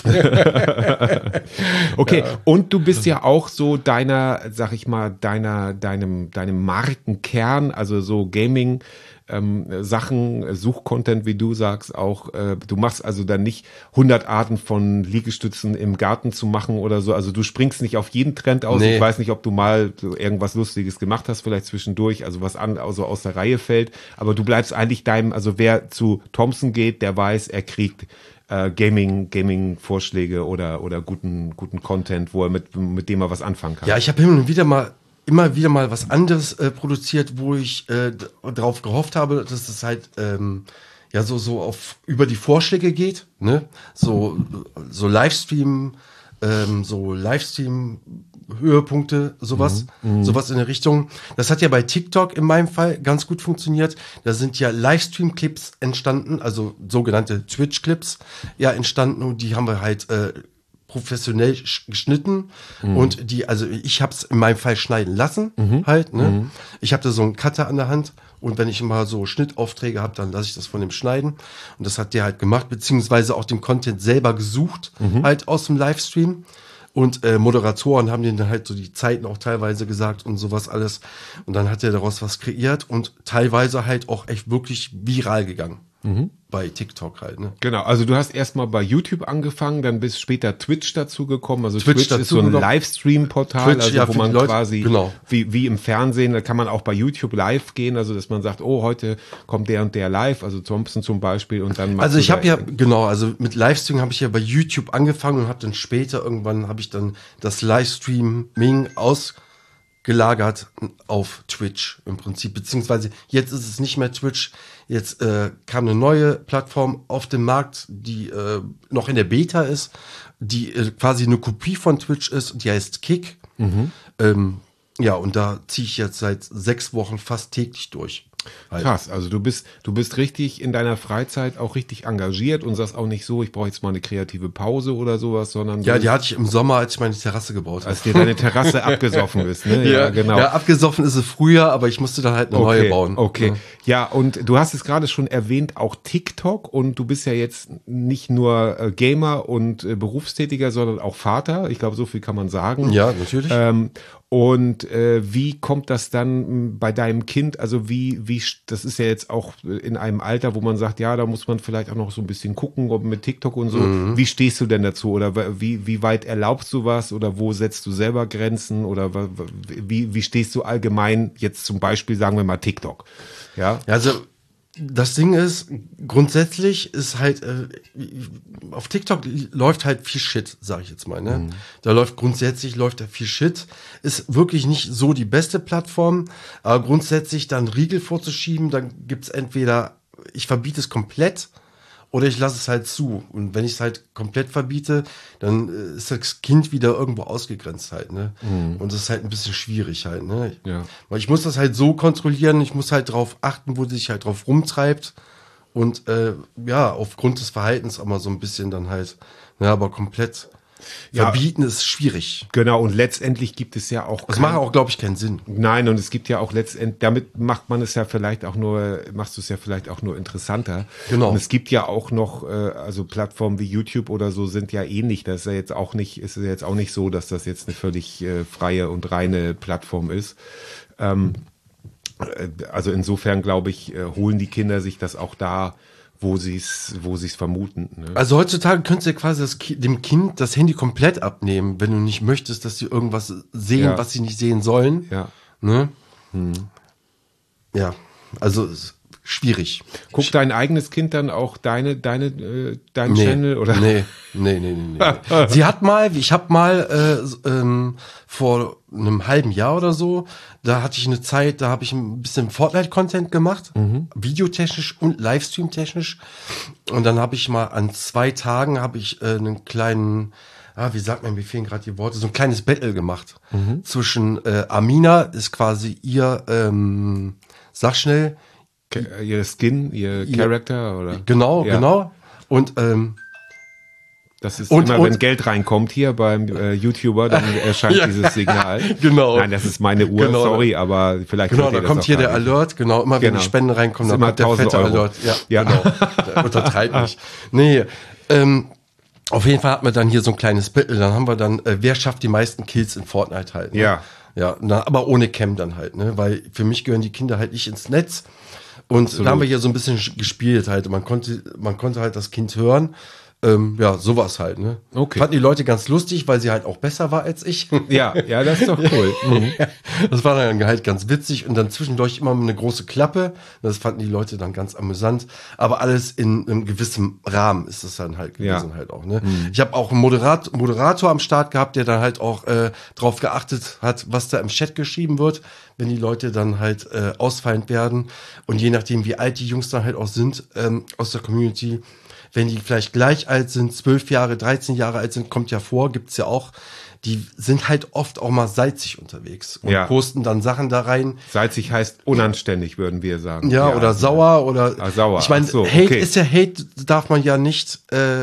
Okay, und du bist ja auch so deinem Markenkern, also so Gaming Sachen, Suchcontent, wie du sagst, auch, du machst also dann nicht 100 Arten von Liegestützen im Garten zu machen oder so, also du springst nicht auf jeden Trend aus. Nee. Ich weiß nicht, ob du mal so irgendwas Lustiges gemacht hast, vielleicht zwischendurch, also was also aus der Reihe fällt, aber du bleibst eigentlich also wer zu Thompson geht, der weiß, er kriegt Gaming-Vorschläge oder guten Content, wo er mit dem er was anfangen kann. Ja, ich habe immer wieder mal was anderes produziert, wo ich darauf gehofft habe, dass es halt so auf über die Vorschläge geht, ne? So Livestream, Höhepunkte, sowas in der Richtung. Das hat ja bei TikTok in meinem Fall ganz gut funktioniert. Da sind ja Livestream-Clips entstanden, also sogenannte Twitch-Clips entstanden, und die haben wir halt professionell geschnitten und ich habe es in meinem Fall schneiden lassen halt, ne? Ich habe da so einen Cutter an der Hand und wenn ich mal so Schnittaufträge habe, dann lasse ich das von dem schneiden, und das hat der halt gemacht, beziehungsweise auch den Content selber gesucht, halt aus dem Livestream. Und Moderatoren haben denen dann halt so die Zeiten auch teilweise gesagt und sowas alles. Und dann hat er daraus was kreiert und teilweise halt auch echt wirklich viral gegangen. Bei TikTok halt, ne? Genau, also du hast erstmal bei YouTube angefangen, dann bist später Twitch dazu gekommen. Also Twitch ist so ein Livestream-Portal, also wo man Leute, quasi wie im Fernsehen, da kann man auch bei YouTube live gehen, also dass man sagt, oh, heute kommt der und der live, also Thompson zum Beispiel, und dann also ich habe also mit Livestream habe ich ja bei YouTube angefangen und habe dann später irgendwann das Livestreaming ausgelagert auf Twitch im Prinzip, beziehungsweise jetzt ist es nicht mehr Twitch, jetzt kam eine neue Plattform auf den Markt, die noch in der Beta ist, die quasi eine Kopie von Twitch ist, die heißt Kick. Ja, und da ziehe ich jetzt seit 6 Wochen fast täglich durch. Halt. Krass, also du bist richtig in deiner Freizeit auch richtig engagiert und sagst auch nicht so, ich brauche jetzt mal eine kreative Pause oder sowas, sondern Ja, die hatte ich im Sommer, als ich meine Terrasse gebaut habe. als dir deine Terrasse abgesoffen ist, ne? Ja, genau. Ja, abgesoffen ist es früher, aber ich musste dann halt eine neue bauen. Okay. Ja, und du hast es gerade schon erwähnt, auch TikTok, und du bist ja jetzt nicht nur Gamer und Berufstätiger, sondern auch Vater. Ich glaube, so viel kann man sagen. Ja, natürlich. Und wie kommt das dann bei deinem Kind? Also wie, das ist ja jetzt auch in einem Alter, wo man sagt, ja, da muss man vielleicht auch noch so ein bisschen gucken, ob mit TikTok und so. Wie stehst du denn dazu? Oder wie weit erlaubst du was? Oder wo setzt du selber Grenzen? Oder wie stehst du allgemein jetzt zum Beispiel, sagen wir mal, TikTok? Ja, Also das Ding ist, grundsätzlich ist halt, auf TikTok läuft halt viel Shit, sag ich jetzt mal, ne? Da läuft da viel Shit. Ist wirklich nicht so die beste Plattform, aber grundsätzlich dann Riegel vorzuschieben, dann gibt's entweder, ich verbiete es komplett oder ich lasse es halt zu. Und wenn ich es halt komplett verbiete, dann ist das Kind wieder irgendwo ausgegrenzt halt, ne? Und das ist halt ein bisschen schwierig halt, ne? Ja. Weil ich muss das halt so kontrollieren, ich muss halt drauf achten, wo sie sich halt drauf rumtreibt. Und ja, aufgrund des Verhaltens auch mal so ein bisschen dann halt, ja, aber komplett verbieten ist schwierig. genau. Und letztendlich gibt es ja auch Das macht auch, glaube ich, keinen Sinn. Nein, und es gibt ja auch letztendlich, damit machst du es ja vielleicht auch nur interessanter. Genau. Und es gibt ja auch noch, also Plattformen wie YouTube oder so sind ja ähnlich. Das ist ja jetzt auch nicht, so, dass das jetzt eine völlig freie und reine Plattform ist. Also insofern glaube ich, holen die Kinder sich das auch da, wo sie es vermuten. Ne? Also heutzutage könntest du ja quasi dem Kind das Handy komplett abnehmen, wenn du nicht möchtest, dass sie irgendwas sehen, Ja. was sie nicht sehen sollen. Ja. Ne? Ja, also ist schwierig. Guckt dein eigenes Kind dann auch dein Channel oder? Nee. Ich habe mal vor einem halben Jahr oder so, da hatte ich eine Zeit, da habe ich ein bisschen Fortnite-Content gemacht, videotechnisch und Livestream-technisch. Und dann habe ich mal an 2 Tagen einen kleinen, wie sagt man, mir fehlen gerade die Worte, so ein kleines Battle gemacht zwischen Amina, ist quasi ihr, sag schnell, Ihr Skin, ihr Charakter oder? genau. Und das ist Und- immer, und- wenn Geld reinkommt hier beim YouTuber, dann erscheint dieses Signal. Genau. Nein, das ist meine Uhr, Genau. sorry, aber vielleicht Genau, hört ihr da das kommt auch hier gar der nicht. Alert, genau, immer wenn Genau. die Spenden reinkommen, Ist dann immer kommt der 1000 fette Euro. Alert. Ja, Ja. genau. Der untertreibt nicht. Nee, auf jeden Fall hat man dann hier so ein kleines Battle, dann haben wir dann, wer schafft die meisten Kills in Fortnite halt. Ne? Ja. Ja, aber ohne Cam dann halt, ne, weil für mich gehören die Kinder halt nicht ins Netz. Und da haben wir hier so ein bisschen gespielt halt. Man konnte halt das Kind hören. Ja, sowas halt, ne? Okay. Fanden die Leute ganz lustig, weil sie halt auch besser war als ich. Ja, das ist doch cool. Mhm. Das war dann halt ganz witzig und dann zwischendurch immer eine große Klappe. Das fanden die Leute dann ganz amüsant. Aber alles in einem gewissen Rahmen ist es dann halt gewesen halt auch, ne? Ich habe auch einen Moderator am Start gehabt, der dann halt auch drauf geachtet hat, was da im Chat geschrieben wird, wenn die Leute dann halt ausfallend werden. Und je nachdem, wie alt die Jungs dann halt auch sind aus der Community, wenn die vielleicht gleich alt sind, 12 Jahre, 13 Jahre alt sind, kommt ja vor, gibt's ja auch, die sind halt oft auch mal salzig unterwegs und posten dann Sachen da rein. Salzig heißt unanständig, würden wir sagen. Ja, oder sauer oder. Sauer. Ich meine, Ach so, Hate okay. ist ja Hate, darf man ja nicht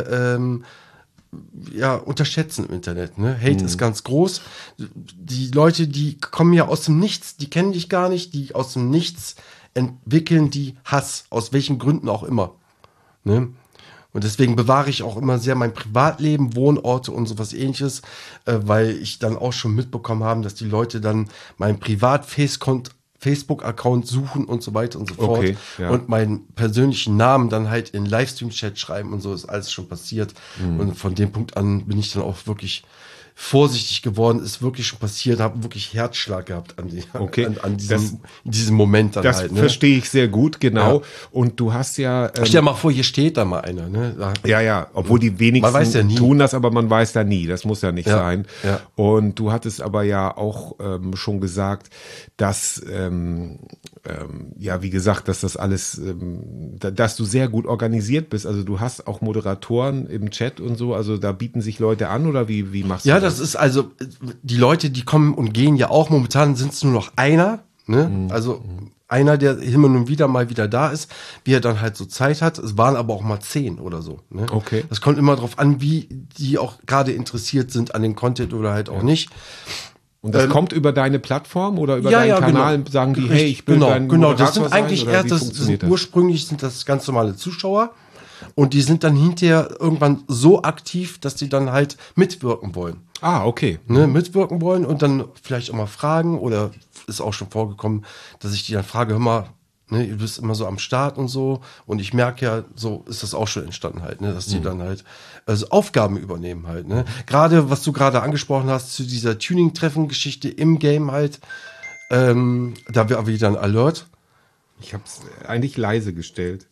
unterschätzen im Internet. Ne? Hate ist ganz groß. Die Leute, die kommen ja aus dem Nichts, die kennen dich gar nicht, die aus dem Nichts entwickeln die Hass, aus welchen Gründen auch immer. Ne? Und deswegen bewahre ich auch immer sehr mein Privatleben, Wohnorte und sowas ähnliches, weil ich dann auch schon mitbekommen habe, dass die Leute dann meinen Facebook-Account suchen und so weiter und so fort. Okay, ja. Und meinen persönlichen Namen dann halt in Livestream-Chat schreiben und so ist alles schon passiert. Und von dem Punkt an bin ich dann auch wirklich vorsichtig geworden, ist wirklich schon passiert, habe wirklich Herzschlag gehabt an diesem Moment dann Das halt. Ne? verstehe ich sehr gut, genau. Ja. Und du hast ja... Stell dir mal vor, hier steht da mal einer. Ne? Ja, obwohl die wenigsten Man weiß ja nie. tun das, aber man weiß da nie. Das muss ja nicht sein. Ja. Und du hattest aber ja auch schon gesagt, dass, wie gesagt, dass das alles, dass du sehr gut organisiert bist. Also du hast auch Moderatoren im Chat und so, also da bieten sich Leute an oder wie machst du Ja, das ist also, die Leute, die kommen und gehen ja auch. Momentan sind es nur noch einer, ne? Also einer, der immer und wieder mal wieder da ist, wie er dann halt so Zeit hat. Es waren aber auch mal 10 oder so. Ne? Okay. Das kommt immer drauf an, wie die auch gerade interessiert sind an den Content oder halt auch nicht. Und das kommt über deine Plattform oder über deinen Kanal? Genau. Sagen die, hey, ich will dein Genau, das Moderator sind eigentlich sein, oder erst, wie das funktioniert sind ursprünglich sind das ganz normale Zuschauer. Und die sind dann hinterher irgendwann so aktiv, dass die dann halt mitwirken wollen. Ah, okay. Ne, mitwirken wollen und dann vielleicht auch mal fragen, oder ist auch schon vorgekommen, dass ich die dann frage, hör mal, ne, du bist immer so am Start und so, und ich merke ja, so ist das auch schon entstanden halt, ne, dass die dann halt also Aufgaben übernehmen halt, ne. Gerade, was du gerade angesprochen hast, zu dieser Tuning-Treffen-Geschichte im Game halt, da wäre wieder ein Alert. Ich habe es eigentlich leise gestellt.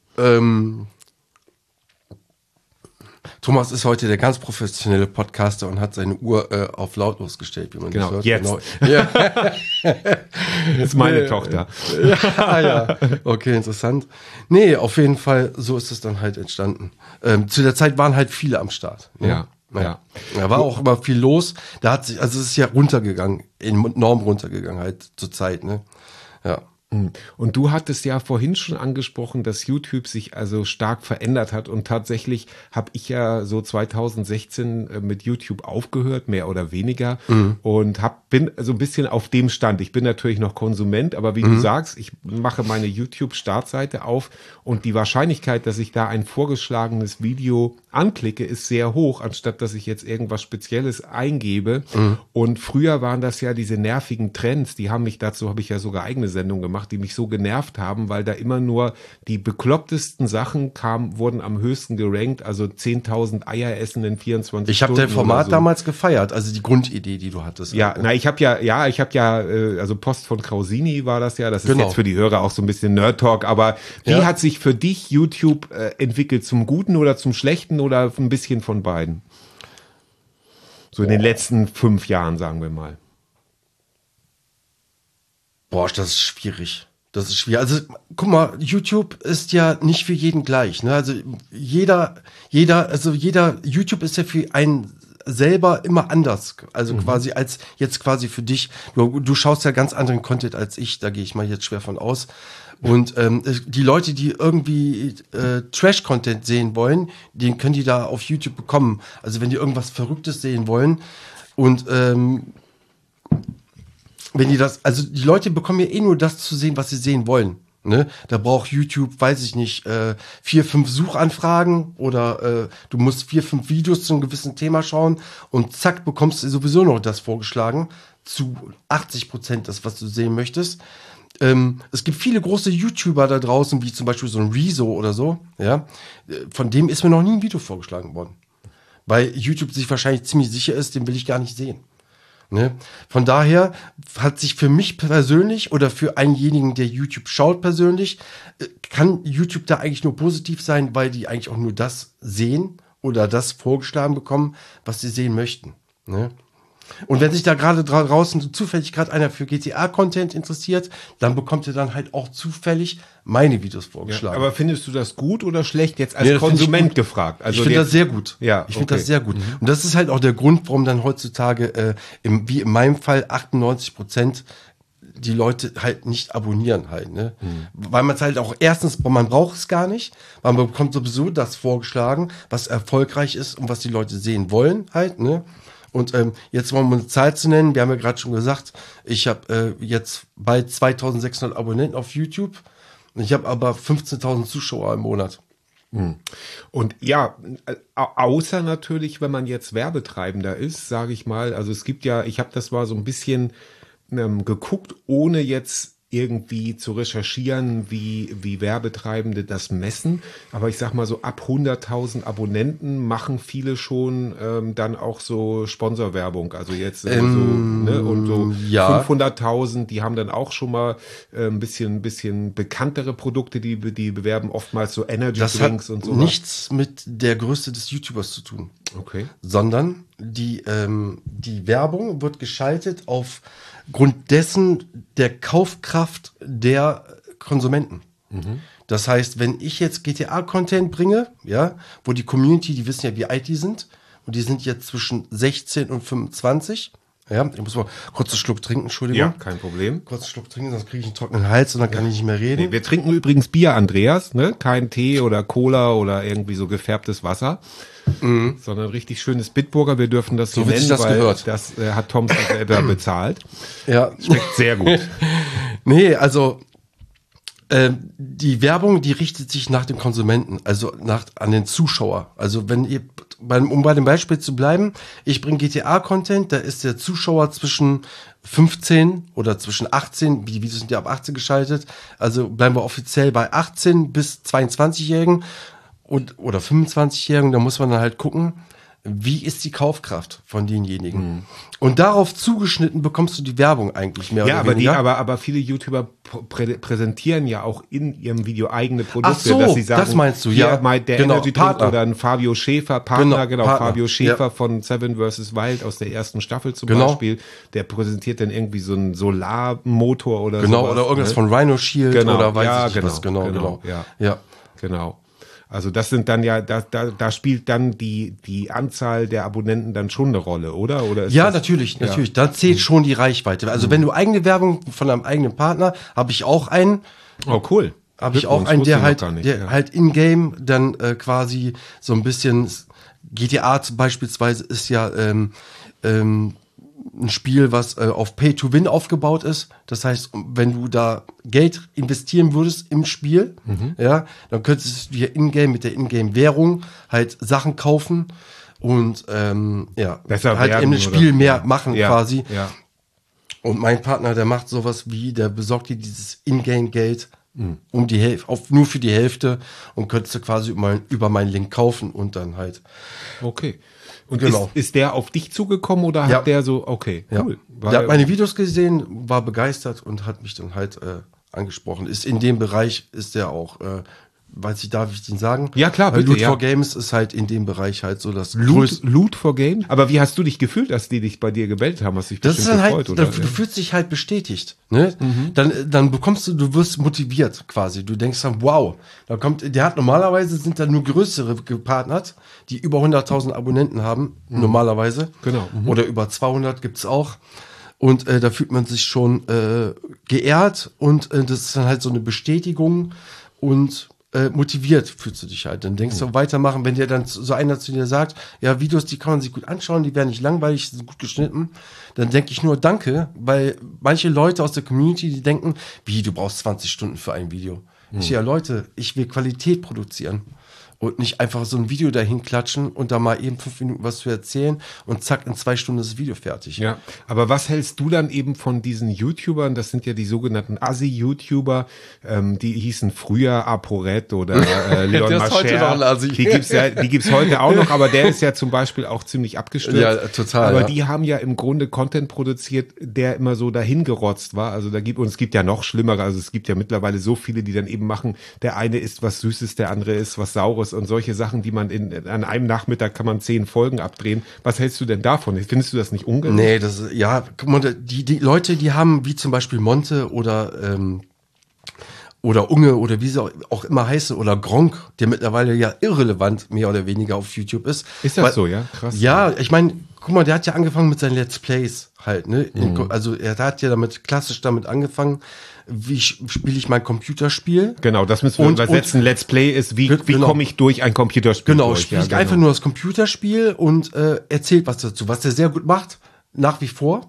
Thomas ist heute der ganz professionelle Podcaster und hat seine Uhr auf lautlos gestellt, wie man Genau, das hört. jetzt. Genau. Ja. Das ist meine Tochter. Ja, okay, interessant. Nee, auf jeden Fall, so ist es dann halt entstanden. Zu der Zeit waren halt viele am Start. Ne? Ja. Da war auch immer viel los. Da hat sich, also es ist ja runtergegangen, enorm runtergegangen halt zur Zeit, ne? Ja. Und du hattest ja vorhin schon angesprochen, dass YouTube sich also stark verändert hat, und tatsächlich habe ich ja so 2016 mit YouTube aufgehört, mehr oder weniger, und bin so ein bisschen auf dem Stand. Ich bin natürlich noch Konsument, aber wie du sagst, ich mache meine YouTube-Startseite auf, und die Wahrscheinlichkeit, dass ich da ein vorgeschlagenes Video anklicke, ist sehr hoch, anstatt dass ich jetzt irgendwas Spezielles eingebe. Und früher waren das ja diese nervigen Trends, die haben mich dazu, habe ich ja sogar eigene Sendungen gemacht, die mich so genervt haben, weil da immer nur die beklopptesten Sachen wurden am höchsten gerankt, also 10.000 Eier essen in 24 Stunden. Ich habe dein Format damals gefeiert, also die Grundidee, die du hattest. Ja, na, ich habe ja, also Post von Krausini war das ja, das ist Genau. jetzt für die Hörer auch so ein bisschen Nerd-Talk, aber wie hat sich für dich YouTube entwickelt, zum Guten oder zum Schlechten oder ein bisschen von beiden? So in den letzten 5 Jahren, sagen wir mal. Boah, das ist schwierig. Das ist schwierig. Also, guck mal, YouTube ist ja nicht für jeden gleich, ne? Also, jeder, YouTube ist ja für einen selber immer anders. Also quasi als jetzt quasi für dich. Du schaust ja ganz anderen Content als ich, da gehe ich mal jetzt schwer von aus. Und die Leute, die irgendwie Trash-Content sehen wollen, den können die da auf YouTube bekommen. Also wenn die irgendwas Verrücktes sehen wollen und wenn die das, also die Leute bekommen ja eh nur das zu sehen, was sie sehen wollen. Ne? Da braucht YouTube, weiß ich nicht, 4, 5 Suchanfragen oder du musst 4, 5 Videos zu einem gewissen Thema schauen und zack, bekommst du sowieso noch das vorgeschlagen, zu 80% das, was du sehen möchtest. Es gibt viele große YouTuber da draußen, wie zum Beispiel so ein Rezo oder so, ja, von dem ist mir noch nie ein Video vorgeschlagen worden. Weil YouTube sich wahrscheinlich ziemlich sicher ist, den will ich gar nicht sehen. Ne? Von daher hat sich für mich persönlich oder für einjenigen, der YouTube schaut persönlich, kann YouTube da eigentlich nur positiv sein, weil die eigentlich auch nur das sehen oder das vorgeschlagen bekommen, was sie sehen möchten. Ne? Und wenn sich da gerade draußen zufällig gerade einer für GTA-Content interessiert, dann bekommt er dann halt auch zufällig meine Videos vorgeschlagen. Ja, aber findest du das gut oder schlecht jetzt als Konsument gefragt? Also ich finde das sehr gut. Ja, ich finde das sehr gut. Und das ist halt auch der Grund, warum dann heutzutage, wie in meinem Fall, 98% die Leute halt nicht abonnieren halt, ne? Weil man es halt auch erstens, man braucht es gar nicht, weil man bekommt sowieso das vorgeschlagen, was erfolgreich ist und was die Leute sehen wollen halt, ne? Und jetzt mal eine Zahl zu nennen, wir haben ja gerade schon gesagt, ich habe jetzt bald 2600 Abonnenten auf YouTube und ich habe aber 15.000 Zuschauer im Monat. Und ja, außer natürlich, wenn man jetzt Werbetreibender ist, sage ich mal, also es gibt ja, ich habe das mal so ein bisschen geguckt, ohne jetzt irgendwie zu recherchieren, wie Werbetreibende das messen. Aber ich sag mal so, ab 100.000 Abonnenten machen viele schon dann auch so Sponsorwerbung. Also jetzt so, ne? Und so ja. 500.000, die haben dann auch schon mal ein bisschen bekanntere Produkte, die bewerben oftmals so Energy Drinks und so. Das hat nichts mit der Größe des YouTubers zu tun. Okay. Sondern die Werbung wird geschaltet aufgrund dessen der Kaufkraft der Konsumenten. Das heißt, wenn ich jetzt GTA-Content bringe, ja, wo die Community, die wissen ja, wie alt die sind, und die sind jetzt zwischen 16 und 25. Ja, ich muss mal kurz einen Schluck trinken, Entschuldigung. Ja, kein Problem. Kurz einen Schluck trinken, sonst kriege ich einen trockenen Hals und dann kann ich nicht mehr reden. Nee, wir trinken übrigens Bier, Andreas, ne? Kein Tee oder Cola oder irgendwie so gefärbtes Wasser, sondern richtig schönes Bitburger. Wir dürfen das so wie nennen, sich das weil gehört. das hat Tom sich selber bezahlt. Ja. Schmeckt sehr gut. Nee, also die Werbung, die richtet sich nach dem Konsumenten, also an den Zuschauer. Also wenn ihr, um bei dem Beispiel zu bleiben, ich bringe GTA-Content, da ist der Zuschauer zwischen 15 oder zwischen 18, die Videos sind ja ab 18 geschaltet, also bleiben wir offiziell bei 18 bis 22-Jährigen oder 25-Jährigen, da muss man dann halt gucken, wie ist die Kaufkraft von denjenigen? Und darauf zugeschnitten bekommst du die Werbung eigentlich mehr Ja, oder weniger. aber viele YouTuber präsentieren ja auch in ihrem Video eigene Produkte, Ach so, dass sie sagen, das meinst du, hier, ja. Der Genau, Energy Drink Partner. oder ein Fabio Schäfer, Partner, Partner. Fabio Schäfer Ja. von Seven vs. Wild aus der ersten Staffel zum Genau. Beispiel, der präsentiert dann irgendwie so einen Solarmotor oder Genau, sowas, oder irgendwas ne? von Rhino Shield Genau, oder weiß ja, ich nicht was. Genau. Ja. Genau. Also das sind dann ja, da spielt dann die Anzahl der Abonnenten dann schon eine Rolle, oder? Oder ist Ja, das, natürlich. Da zählt schon die Reichweite. Also wenn du eigene Werbung von einem eigenen Partner, habe ich auch einen, Oh, cool. der Wusste ich halt, noch gar nicht, der ja. halt in-game dann quasi so ein bisschen, GTA beispielsweise ist ja ein Spiel, was auf Pay-to-Win aufgebaut ist. Das heißt, wenn du da Geld investieren würdest im Spiel, ja, dann könntest du dir in-game mit der In-game-Währung halt Sachen kaufen und Besser halt werden im oder- Spiel mehr machen Ja, quasi. Ja. Und mein Partner, der macht sowas wie, der besorgt dir dieses In-game-Geld um die Hälfte, nur für die Hälfte und könntest du quasi über meinen Link kaufen und dann halt. Okay. Und Genau. ist der auf dich zugekommen oder Ja. hat der so, okay, cool. Der hat meine Videos gesehen, war begeistert und hat mich dann halt angesprochen. Ist in dem Bereich, ist der auch, weiß ich, darf ich den sagen? Ja, klar, Weil bitte, Loot ja. for Games ist halt in dem Bereich halt so das Loot for Game? Aber wie hast du dich gefühlt, dass die dich bei dir gemeldet haben? Hast du dich Das ist bestimmt dann gefreut, halt, oder? du fühlst dich halt bestätigt, ne? Dann bekommst du wirst motiviert quasi. Du denkst dann, wow, normalerweise sind da nur größere gepartnert, die über 100.000 Abonnenten haben, normalerweise. Genau. Oder über 200 gibt's auch. Und da fühlt man sich schon geehrt und das ist dann halt so eine Bestätigung und motiviert fühlst du dich halt. Dann denkst du weitermachen, wenn dir dann so einer zu dir sagt, ja, Videos, die kann man sich gut anschauen, die werden nicht langweilig, sind gut geschnitten, dann denke ich nur danke, weil manche Leute aus der Community, die denken, wie, du brauchst 20 Stunden für ein Video. Ja, Leute, ich will Qualität produzieren. Und nicht einfach so ein Video dahin klatschen und da mal eben 5 Minuten was zu erzählen und zack, in 2 Stunden ist das Video fertig. Ja, aber was hältst du dann eben von diesen YouTubern, das sind ja die sogenannten Assi-YouTuber, die hießen früher ApoRed oder Leon Der ist heute noch ein Mascher, Assi. die gibt's heute auch noch, aber der ist ja zum Beispiel auch ziemlich abgestürzt. Ja, total, Aber ja. die haben ja im Grunde Content produziert, der immer so dahin gerotzt war, also und es gibt ja noch schlimmere, also es gibt ja mittlerweile so viele, die dann eben machen, der eine isst was Süßes, der andere isst was Saures und solche Sachen, die man an einem Nachmittag kann man 10 Folgen abdrehen. Was hältst du denn davon? Findest du das nicht ungerecht? Nee, guck mal, die Leute, die haben, wie zum Beispiel Monte oder Unge oder wie sie auch immer heißen, oder Gronk, der mittlerweile ja irrelevant mehr oder weniger auf YouTube ist. Ist das so, ja? Krass. Ja, ich meine, guck mal, der hat ja angefangen mit seinen Let's Plays halt, ne? Also er hat ja klassisch damit angefangen, wie spiele ich mein Computerspiel. Genau, das müssen wir übersetzen. Let's Play ist, wie Genau. komme ich durch ein Computerspiel Genau, durch? spiele ich einfach nur das Computerspiel und erzählt was dazu, was er sehr gut macht, nach wie vor.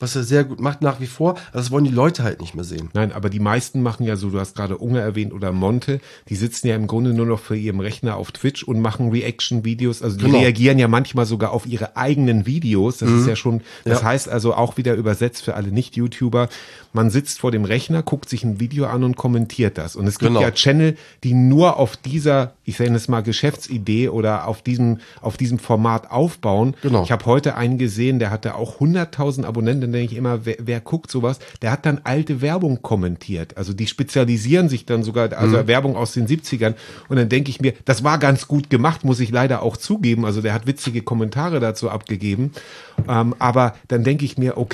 Das wollen die Leute halt nicht mehr sehen. Nein, aber die meisten machen ja so, du hast gerade Unge erwähnt oder Monte, die sitzen ja im Grunde nur noch vor ihrem Rechner auf Twitch und machen Reaction-Videos, also die Genau. reagieren ja manchmal sogar auf ihre eigenen Videos, das ist ja schon, das Ja. heißt also auch wieder übersetzt für alle Nicht-YouTuber, man sitzt vor dem Rechner, guckt sich ein Video an und kommentiert das und es gibt Genau. ja Channel, die nur auf dieser, ich sage es mal, Geschäftsidee oder auf diesem Format aufbauen. Genau. Ich habe heute einen gesehen, der hatte auch 100.000 Abonnenten, dann denke ich immer, wer guckt sowas? Der hat dann alte Werbung kommentiert. Also die spezialisieren sich dann sogar, also Werbung aus den 70ern. Und dann denke ich mir, das war ganz gut gemacht, muss ich leider auch zugeben. Also der hat witzige Kommentare dazu abgegeben. Aber dann denke ich mir, okay,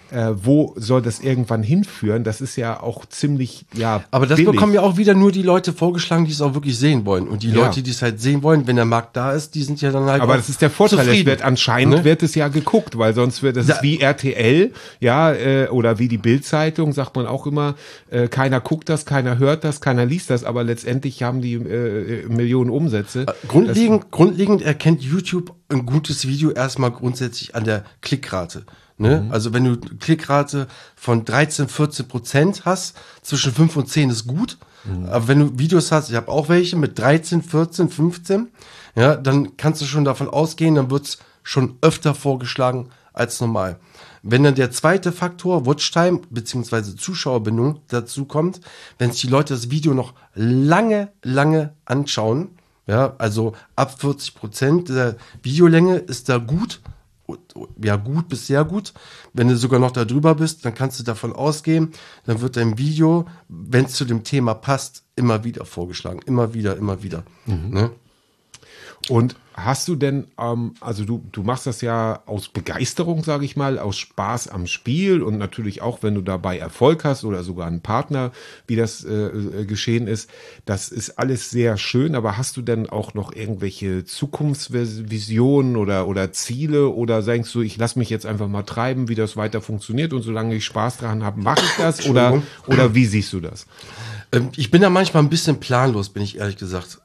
wo soll das irgendwann hinführen? Das ist ja auch ziemlich, aber das billig. bekommen ja auch wieder nur die Leute vorgeschlagen, die es auch wirklich sehen wollen. Und die Leute, die es halt sehen wollen, wenn der Markt da ist, die sind ja dann halt aber auch das ist der Vorteil, zufrieden. Anscheinend wird es ja geguckt, weil sonst wird es Ja. wie RTL, oder wie die Bild-Zeitung, sagt man auch immer, keiner guckt das, keiner hört das, keiner liest das, aber letztendlich haben die Millionen Umsätze. Grundlegend erkennt YouTube ein gutes Video erstmal grundsätzlich an der Klickrate. Ne? Also wenn du Klickrate von 13-14% hast, zwischen 5 und 10 ist gut. Aber wenn du Videos hast, ich habe auch welche mit 13, 14, 15, ja, dann kannst du schon davon ausgehen, dann wird's schon öfter vorgeschlagen als normal. Wenn dann der zweite Faktor, Watchtime bzw. Zuschauerbindung dazu kommt, wenn sich die Leute das Video noch lange anschauen, ja, also ab 40% der Videolänge ist da gut, ja gut bis sehr gut. Wenn du sogar noch da drüber bist, dann kannst du davon ausgehen, dann wird dein Video, wenn es zu dem Thema passt, immer wieder vorgeschlagen. Immer wieder. Ne? Und hast du denn, also du machst das ja aus Begeisterung, sage ich mal, aus Spaß am Spiel und natürlich auch, wenn du dabei Erfolg hast oder sogar einen Partner, wie das geschehen ist, das ist alles sehr schön, aber hast du denn auch noch irgendwelche Zukunftsvisionen oder Ziele oder sagst du, ich lasse mich jetzt einfach mal treiben, wie das weiter funktioniert und solange ich Spaß daran habe, mache ich das oder wie siehst du das? Ich bin da manchmal ein bisschen planlos, bin ich ehrlich gesagt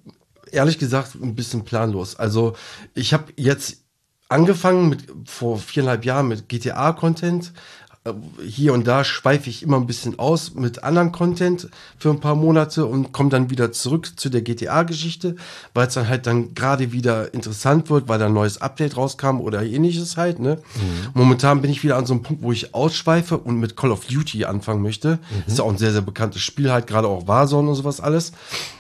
ein bisschen planlos. Also ich habe jetzt angefangen vor 4,5 Jahren mit GTA-Content. Hier und da schweife ich immer ein bisschen aus mit anderen Content für ein paar Monate und komme dann wieder zurück zu der GTA-Geschichte, weil es dann halt dann gerade wieder interessant wird, weil da ein neues Update rauskam oder ähnliches halt. Ne? Momentan bin ich wieder an so einem Punkt, wo ich ausschweife und mit Call of Duty anfangen möchte. Ist ja auch ein sehr, sehr bekanntes Spiel halt, gerade auch Warzone und sowas alles.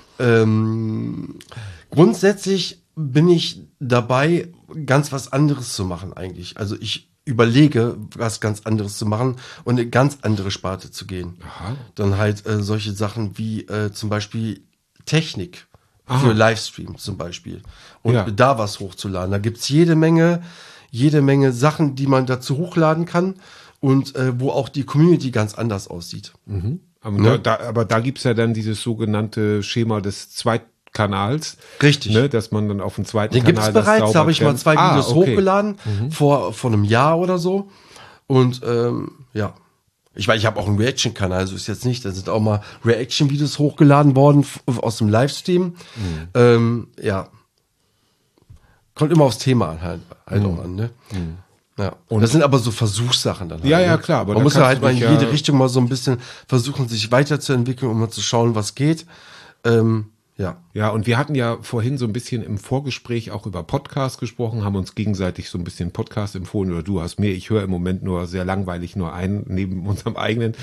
Grundsätzlich bin ich dabei, ganz was anderes zu machen eigentlich. Also ich überlege, was ganz anderes zu machen und eine ganz andere Sparte zu gehen. Aha. Dann halt solche Sachen wie zum Beispiel Technik für Livestream zum Beispiel. Und da was hochzuladen. Da gibt's jede Menge Sachen, die man dazu hochladen kann und wo auch die Community ganz anders aussieht. Aber da gibt's ja dann dieses sogenannte Schema des Zweitkanals. Richtig. Ne, dass man dann auf dem zweiten Den Kanal gibt's bereits, da habe ich mal 2 Videos okay. hochgeladen, vor einem Jahr oder so. Und ja, ich habe auch einen Reaction-Kanal, also ist jetzt nicht, da sind auch mal Reaction-Videos hochgeladen worden aus dem Livestream. Ja, kommt immer aufs Thema halt auch an, ne? Ja. Und das sind aber so Versuchssachen dann halt. Ja, klar. Aber man muss ja halt mal in jede Richtung mal so ein bisschen versuchen, sich weiterzuentwickeln, um mal zu schauen, was geht. Ja, und wir hatten ja vorhin so ein bisschen im Vorgespräch auch über Podcasts gesprochen, haben uns gegenseitig so ein bisschen Podcast empfohlen oder du hast mir, ich höre im Moment nur sehr langweilig nur einen neben unserem eigenen.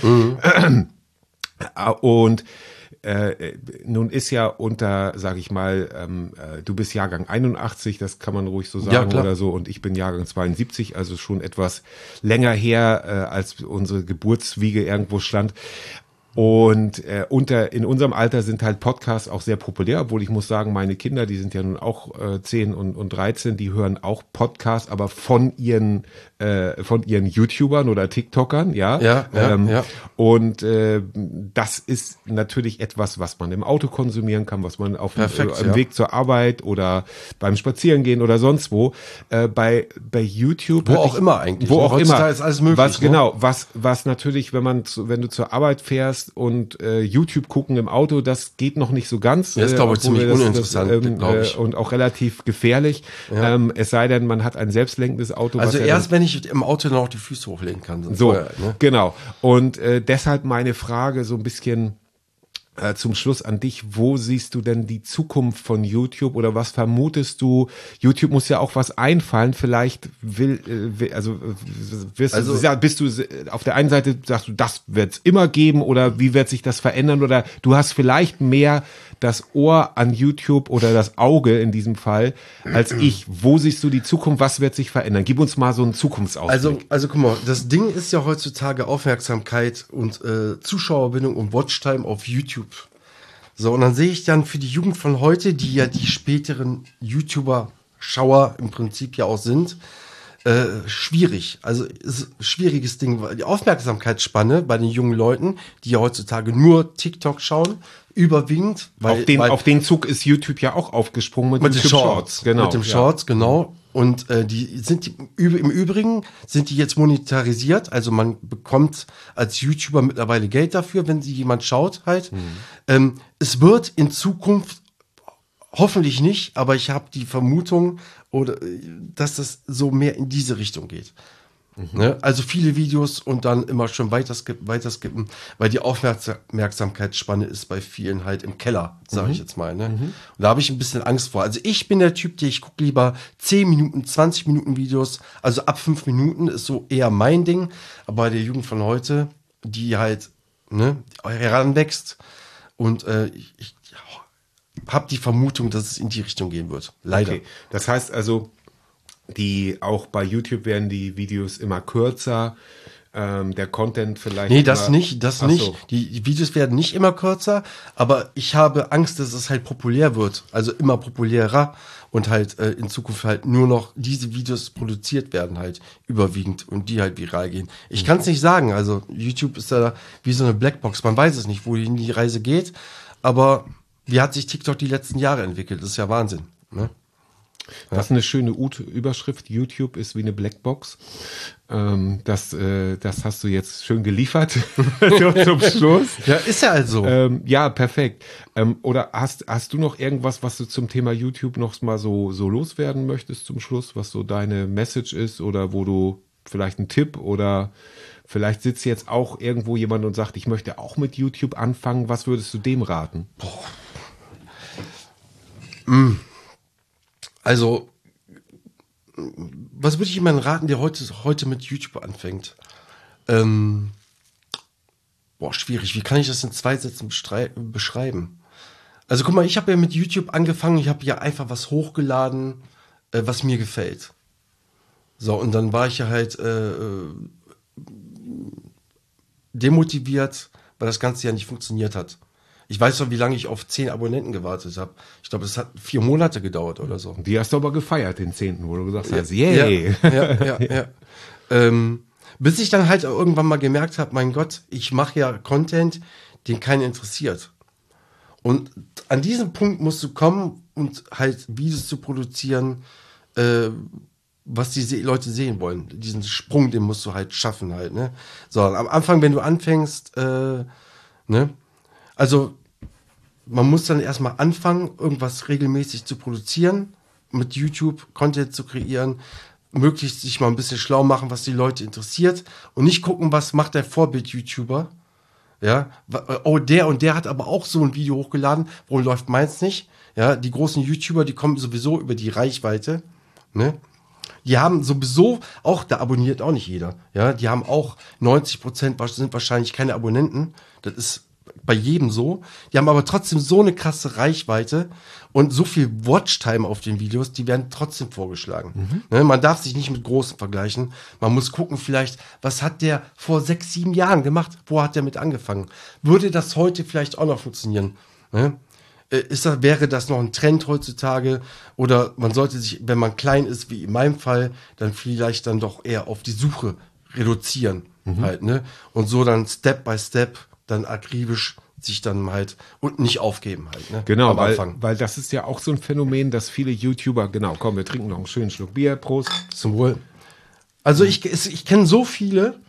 Und nun ist ja sag ich mal, du bist Jahrgang 81, das kann man ruhig so sagen oder so, und ich bin Jahrgang 72, also schon etwas länger her, als unsere Geburtswiege irgendwo stand. Und in unserem Alter sind halt Podcasts auch sehr populär, obwohl ich muss sagen, meine Kinder, die sind ja nun auch 10 und 13, die hören auch Podcasts, aber von ihren YouTubern oder TikTokern, ja. Und das ist natürlich etwas, was man im Auto konsumieren kann, was man auf dem Weg zur Arbeit oder beim Spazierengehen oder sonst wo. Bei YouTube. Wo auch immer eigentlich. Wo auch immer. Ist alles möglich. Was natürlich, wenn du zur Arbeit fährst und YouTube gucken im Auto, das geht noch nicht so ganz. Das ist, glaube ich, ziemlich uninteressant, glaube ich. Und auch relativ gefährlich. Ja. Es sei denn, man hat ein selbstlenkendes Auto. Also erst, wenn ich im Auto noch die Füße hochlegen kann. So, vorher, ne? Genau. Und deshalb meine Frage so ein bisschen zum Schluss an dich. Wo siehst du denn die Zukunft von YouTube oder was vermutest du? YouTube muss ja auch was einfallen. Vielleicht bist du auf der einen Seite, sagst du, das wird es immer geben oder wie wird sich das verändern oder du hast vielleicht mehr das Ohr an YouTube oder das Auge in diesem Fall als ich. Wo siehst du die Zukunft? Was wird sich verändern? Gib uns mal so einen Zukunftsausblick. Also guck mal, das Ding ist ja heutzutage Aufmerksamkeit und Zuschauerbindung und Watchtime auf YouTube. So, und dann sehe ich dann für die Jugend von heute, die ja die späteren YouTuber-Schauer im Prinzip ja auch sind, schwierig. Also ist ein schwieriges Ding, weil die Aufmerksamkeitsspanne bei den jungen Leuten, die ja heutzutage nur TikTok schauen, überwiegend. Auf den Zug ist YouTube ja auch aufgesprungen mit den Shorts. Genau. Mit dem Shorts, genau. Und im Übrigen sind die jetzt monetarisiert. Also man bekommt als YouTuber mittlerweile Geld dafür, wenn sie jemand schaut halt. Es wird in Zukunft hoffentlich nicht, aber ich habe die Vermutung, dass das so mehr in diese Richtung geht. Ne? Also viele Videos und dann immer schon weiterskippen, weil die Aufmerksamkeitsspanne ist bei vielen halt im Keller, sage ich jetzt mal. Ne? Und da habe ich ein bisschen Angst vor. Also ich bin der Typ, ich gucke lieber 10 Minuten, 20 Minuten Videos, also ab 5 Minuten ist so eher mein Ding, aber bei der Jugend von heute, die halt heranwächst und ich habe die Vermutung, dass es in die Richtung gehen wird. Leider. Okay. Das heißt also, auch bei YouTube werden die Videos immer kürzer, der Content vielleicht. Nee, das nicht. Die Videos werden nicht immer kürzer, aber ich habe Angst, dass es halt populär wird, also immer populärer und halt in Zukunft halt nur noch diese Videos produziert werden halt überwiegend und die halt viral gehen. Ich kann es nicht sagen, also YouTube ist da wie so eine Blackbox, man weiß es nicht, wohin die Reise geht, aber wie hat sich TikTok die letzten Jahre entwickelt? Das ist ja Wahnsinn, ne? Das ist eine schöne Überschrift. YouTube ist wie eine Blackbox. Das hast du jetzt schön geliefert zum Schluss. Ja, ist ja also. Ja, perfekt. Oder hast du noch irgendwas, was du zum Thema YouTube noch mal so loswerden möchtest zum Schluss, was so deine Message ist oder wo du vielleicht einen Tipp oder vielleicht sitzt jetzt auch irgendwo jemand und sagt, ich möchte auch mit YouTube anfangen. Was würdest du dem raten? Also, was würde ich jemandem raten, der heute mit YouTube anfängt? Schwierig. Wie kann ich das in 2 Sätzen beschreiben? Also, guck mal, ich habe ja mit YouTube angefangen. Ich habe ja einfach was hochgeladen, was mir gefällt. So, und dann war ich ja halt demotiviert, weil das Ganze ja nicht funktioniert hat. Ich weiß noch, wie lange ich auf 10 Abonnenten gewartet habe. Ich glaube, das hat 4 Monate gedauert oder so. Die hast du aber gefeiert, den 10., wo du gesagt hast, yay. Ja. Bis ich dann halt irgendwann mal gemerkt habe, mein Gott, ich mache ja Content, den keinen interessiert. Und an diesem Punkt musst du kommen und halt Videos zu produzieren, was die Leute sehen wollen. Diesen Sprung, den musst du halt schaffen halt, ne? So, am Anfang, wenn du anfängst, ne? Also, man muss dann erstmal anfangen, irgendwas regelmäßig zu produzieren, mit YouTube Content zu kreieren, möglichst sich mal ein bisschen schlau machen, was die Leute interessiert und nicht gucken, was macht der Vorbild-YouTuber. Ja, oh, der und der hat aber auch so ein Video hochgeladen, warum läuft meins nicht? Ja, die großen YouTuber, die kommen sowieso über die Reichweite, ne? Die haben sowieso auch, da abonniert auch nicht jeder. Ja, die haben auch 90% sind wahrscheinlich keine Abonnenten. Das ist bei jedem so. Die haben aber trotzdem so eine krasse Reichweite und so viel Watchtime auf den Videos, die werden trotzdem vorgeschlagen. Ne, man darf sich nicht mit Großen vergleichen. Man muss gucken vielleicht, was hat der vor 6, 7 Jahren gemacht? Wo hat der mit angefangen? Würde das heute vielleicht auch noch funktionieren? Ne? Wäre das noch ein Trend heutzutage? Oder man sollte sich, wenn man klein ist, wie in meinem Fall, dann vielleicht dann doch eher auf die Suche reduzieren halt, ne? Und so dann Step by Step dann akribisch sich dann halt und nicht aufgeben halt, ne? Genau, weil das ist ja auch so ein Phänomen, dass viele YouTuber, genau, komm, wir trinken noch einen schönen Schluck Bier, Prost. Zum Wohl. Also ich kenne so viele,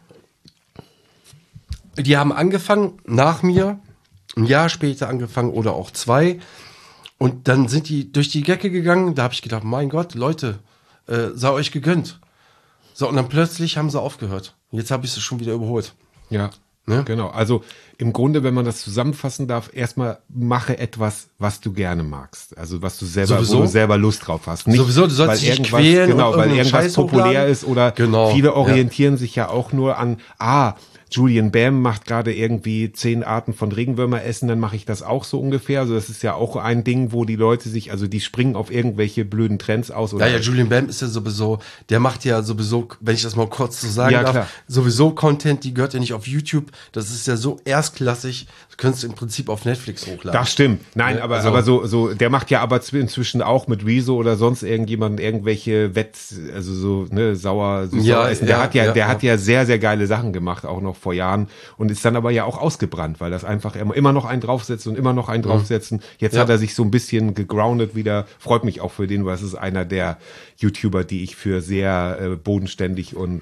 die haben angefangen nach mir, ein Jahr später angefangen oder auch 2 und dann sind die durch die Decke gegangen, da habe ich gedacht, mein Gott, Leute, sei euch gegönnt. So, und dann plötzlich haben sie aufgehört. Jetzt habe ich sie schon wieder überholt. Ja. Ne? Genau, also im Grunde, wenn man das zusammenfassen darf, erstmal mache etwas, was du gerne magst. Also was du selber, wo du selber Lust drauf hast. Nicht, sowieso, du sollst dich nicht quälen, genau, weil irgendwas Scheiß populär hochladen. ist oder viele orientieren sich ja auch nur an, Julian Bam macht gerade irgendwie 10 Arten von Regenwürmer essen, dann mache ich das auch so ungefähr. Also das ist ja auch ein Ding, wo die Leute sich, also die springen auf irgendwelche blöden Trends aus. Oder ja, Julian Bam ist ja sowieso, der macht ja sowieso, wenn ich das mal kurz so sagen darf, sowieso Content, die gehört ja nicht auf YouTube. Das ist ja so erstklassig, das könntest du im Prinzip auf Netflix hochladen. Das stimmt. Nein, Ja, aber also- so, der macht ja aber inzwischen auch mit Rezo oder sonst irgendjemand irgendwelche also so, ne, süß Ja, essen. ja, Der hat ja sehr, sehr geile Sachen gemacht, auch noch vor Jahren und ist dann aber ja auch ausgebrannt, weil das einfach immer noch einen draufsetzt und immer noch einen draufsetzen. Jetzt Ja. hat er sich so ein bisschen gegroundet wieder. Freut mich auch für den, weil es ist einer der YouTuber, die ich für sehr bodenständig und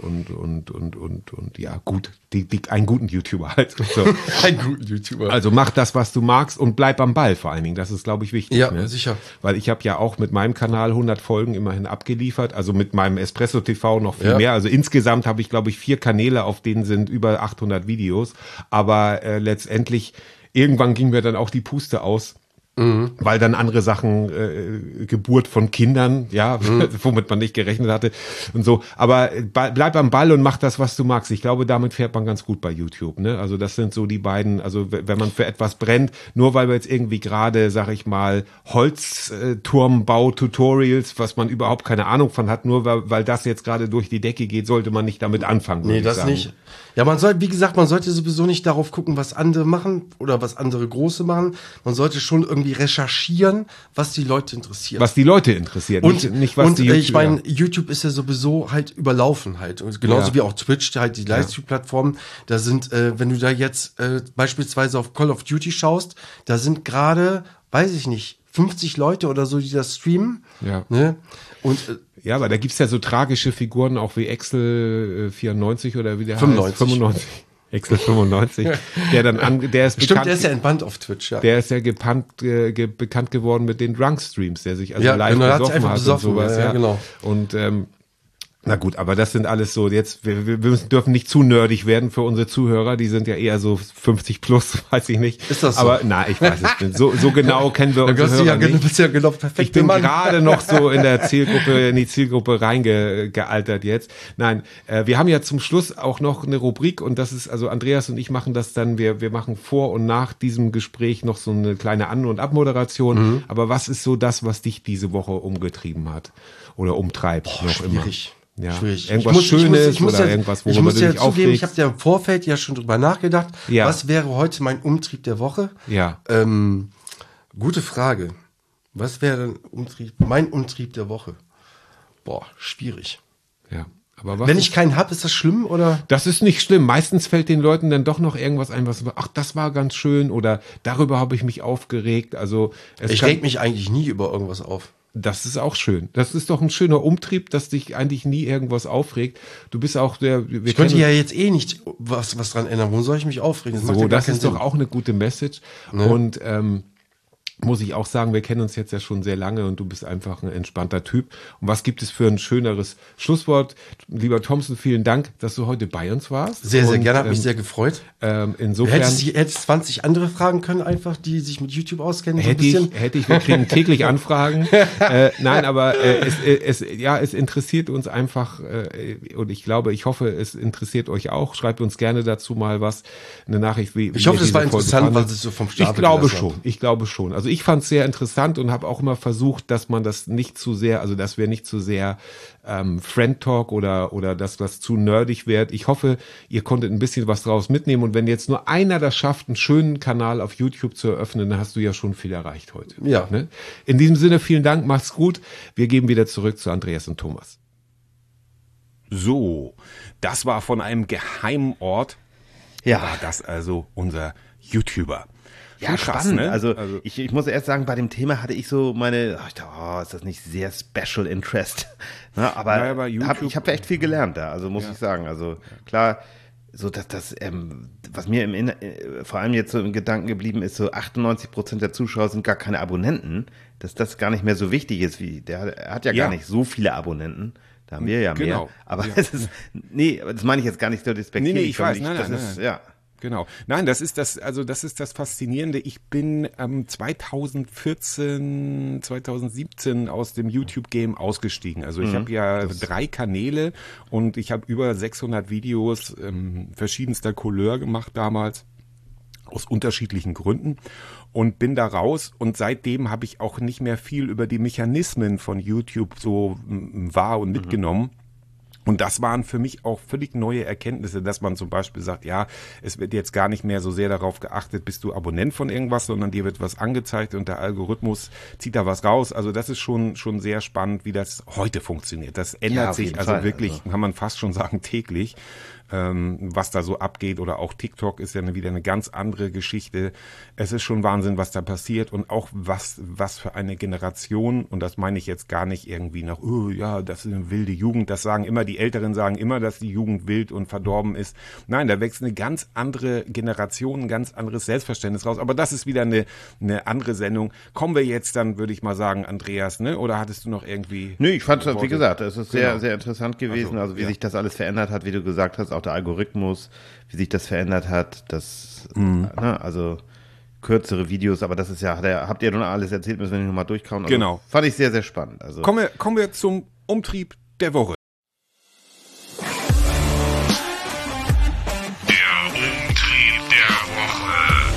ja, gut, einen guten YouTuber halt. So. Ein guter YouTuber. Also mach das, was du magst und bleib am Ball vor allen Dingen. Das ist, glaube ich, wichtig. Ja, ne? sicher. Weil ich habe ja auch mit meinem Kanal 100 Folgen immerhin abgeliefert. Also mit meinem Espresso TV noch viel mehr. Also insgesamt habe ich, glaube ich, 4 Kanäle, auf denen sind über 800 Videos. Aber letztendlich, irgendwann ging mir dann auch die Puste aus. Weil dann andere Sachen, Geburt von Kindern, ja, womit man nicht gerechnet hatte und so. Aber bleib am Ball und mach das, was du magst. Ich glaube, damit fährt man ganz gut bei YouTube, ne? Also das sind so die beiden, also wenn man für etwas brennt, nur weil wir jetzt irgendwie gerade, sag ich mal, Holzturmbau-Tutorials, was man überhaupt keine Ahnung von hat, nur weil das jetzt gerade durch die Decke geht, sollte man nicht damit anfangen. Nee, das sagen. nicht. Ja, man sollte sowieso nicht darauf gucken, was andere machen oder was andere Große machen. Man sollte schon irgendwie recherchieren, was die Leute interessiert. Was die Leute interessiert, nicht was die ich meine, YouTube ist ja sowieso halt überlaufen halt. Und genauso Ja. wie auch Twitch, halt die Livestream-Plattformen. Da sind, wenn du da jetzt beispielsweise auf Call of Duty schaust, da sind gerade, weiß ich nicht, 50 Leute oder so, die das streamen. Ja. Ne? Und Ja, aber da gibt's ja so tragische Figuren, auch wie Excel 94 oder wie der 95. heißt. 95. Excel 95. Der ist stimmt, bekannt, der ist ja entbannt auf Twitch, ja. der ist ja bekannt geworden mit den Drunk-Streams, der sich also Ja, live genau, der hat sich besoffen einfach hat besoffen, und sowas. ja, genau. Und na gut, aber das sind alles so, jetzt, wir dürfen nicht zu nerdig werden für unsere Zuhörer, die sind ja eher so 50 plus, weiß ich nicht. Ist das so? Aber na, ich weiß es nicht. So genau kennen wir Du unsere Hörer nicht. bist ja genau perfekt. Ich bin gerade noch so in die Zielgruppe reingealtert jetzt. Nein, wir haben ja zum Schluss auch noch eine Rubrik und das ist, also Andreas und ich machen das dann, wir machen vor und nach diesem Gespräch noch so eine kleine An- und Abmoderation. Aber was ist so das, was dich diese Woche umgetrieben hat oder umtreibt? Noch schwierig. immer? Ja. Schwierig. Irgendwas Schönes oder irgendwas, ich worüber muss du ja dich zugeben, aufregst? ich habe ja im Vorfeld ja schon drüber nachgedacht, Ja. was wäre heute mein Umtrieb der Woche? Ja. Gute Frage. Was wäre mein Umtrieb der Woche? Boah, schwierig. Ja. Aber was Wenn ist- ich keinen hab, ist das schlimm oder? Das ist nicht schlimm. Meistens fällt den Leuten dann doch noch irgendwas ein, ach, das war ganz schön oder darüber habe ich mich aufgeregt. Also Ich reg mich eigentlich nie über irgendwas auf. Das ist auch schön. Das ist doch ein schöner Umtrieb, dass dich eigentlich nie irgendwas aufregt. Du bist auch Ich könnte ja jetzt eh nicht was dran ändern. Wo soll ich mich aufregen? macht ja so, gar das keinen ist doch Sinn. auch eine gute Message. Ne? Und muss ich auch sagen, wir kennen uns jetzt ja schon sehr lange und du bist einfach ein entspannter Typ. Und was gibt es für ein schöneres Schlusswort? Lieber Thompson, vielen Dank, dass du heute bei uns warst. Sehr, sehr Und, gerne, hat mich sehr gefreut. Insofern Hättest 20 andere fragen können, einfach, die sich mit YouTube auskennen. So ein bisschen. Hätte ich, wir kriegen täglich Anfragen. Nein, aber es interessiert uns einfach und ich hoffe, es interessiert euch auch. Schreibt uns gerne dazu mal eine Nachricht. Ich hoffe, ihr es war diese Folge interessant, fandet. was es so vom Stapel Ich glaube schon. Also ich fand es sehr interessant und habe auch immer versucht, dass man das nicht zu sehr, also dass wir nicht zu sehr Friend Talk oder dass was zu nerdig wird. Ich hoffe, ihr konntet ein bisschen was draus mitnehmen und wenn jetzt nur einer das schafft, einen schönen Kanal auf YouTube zu eröffnen, dann hast du ja schon viel erreicht heute. Ja. Ne? In diesem Sinne, vielen Dank, macht's gut. Wir geben wieder zurück zu Andreas und Thomas. So, das war von einem geheimen Ort. Ja. War das also unser YouTuber. Ja, Schon krass, spannend. ne? Also ich muss erst sagen, bei dem Thema hatte ich so ich dachte, ist das nicht sehr Special Interest? Na, aber Naja, bei YouTube- ich habe echt viel gelernt da, also muss ich sagen. Also klar, so dass das, was mir vor allem jetzt so im Gedanken geblieben ist, so 98% der Zuschauer sind gar keine Abonnenten, dass das gar nicht mehr so wichtig ist, er hat ja gar nicht so viele Abonnenten. Da haben wir ja mehr. Genau. Aber es ist, das meine ich jetzt gar nicht so despektierlich. Nee, ich weiß, das nein. ist, ja. Genau. Nein, das ist das Faszinierende. Ich bin 2017 aus dem YouTube-Game ausgestiegen. Also ich habe ja 3 Kanäle und ich habe über 600 Videos verschiedenster Couleur gemacht damals. Aus unterschiedlichen Gründen und bin da raus und seitdem habe ich auch nicht mehr viel über die Mechanismen von YouTube so wahr und mitgenommen. Und das waren für mich auch völlig neue Erkenntnisse, dass man zum Beispiel sagt, ja, es wird jetzt gar nicht mehr so sehr darauf geachtet, bist du Abonnent von irgendwas, sondern dir wird was angezeigt und der Algorithmus zieht da was raus. Also das ist schon sehr spannend, wie das heute funktioniert. Das ändert sich also wirklich, kann man fast schon sagen, täglich. Was da so abgeht, oder auch TikTok ist ja wieder eine ganz andere Geschichte. Es ist schon Wahnsinn, was da passiert, und auch was für eine Generation, und das meine ich jetzt gar nicht irgendwie nach, oh ja, das ist eine wilde Jugend, das sagen immer, die Älteren sagen immer, dass die Jugend wild und verdorben ist. Nein, da wächst eine ganz andere Generation, ein ganz anderes Selbstverständnis raus, aber das ist wieder eine andere Sendung. Kommen wir jetzt dann, würde ich mal sagen, Andreas, ne? Oder hattest du noch irgendwie... Nö, ich fand es, wie gesagt, es ist sehr, sehr interessant gewesen, also wie sich das alles verändert hat, wie du gesagt hast, auch der Algorithmus, wie sich das verändert hat, also kürzere Videos, aber das ist ja, habt ihr nun alles erzählt, müssen wir nicht nochmal durchkauen. Also genau. Fand ich sehr, sehr spannend. Also kommen wir zum Umtrieb der Woche. Der Umtrieb der Woche.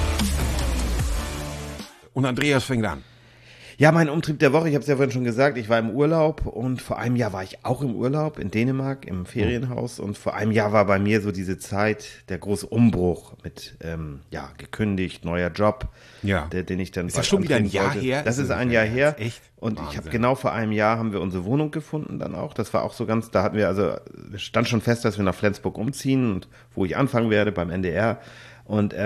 Und Andreas fängt an. Ja, mein Umtrieb der Woche, ich habe es ja vorhin schon gesagt, ich war im Urlaub, und vor einem Jahr war ich auch im Urlaub in Dänemark im Ferienhaus, und vor einem Jahr war bei mir so diese Zeit, der große Umbruch mit, gekündigt, neuer Job, den ich dann... Ist das schon wieder ein Jahr her? Das ist ein Jahr her. Echt? Und Wahnsinn. ich habe genau vor einem Jahr haben wir unsere Wohnung gefunden dann auch. Das war auch so ganz, da hatten wir, also stand schon fest, dass wir nach Flensburg umziehen, und wo ich anfangen werde beim NDR, und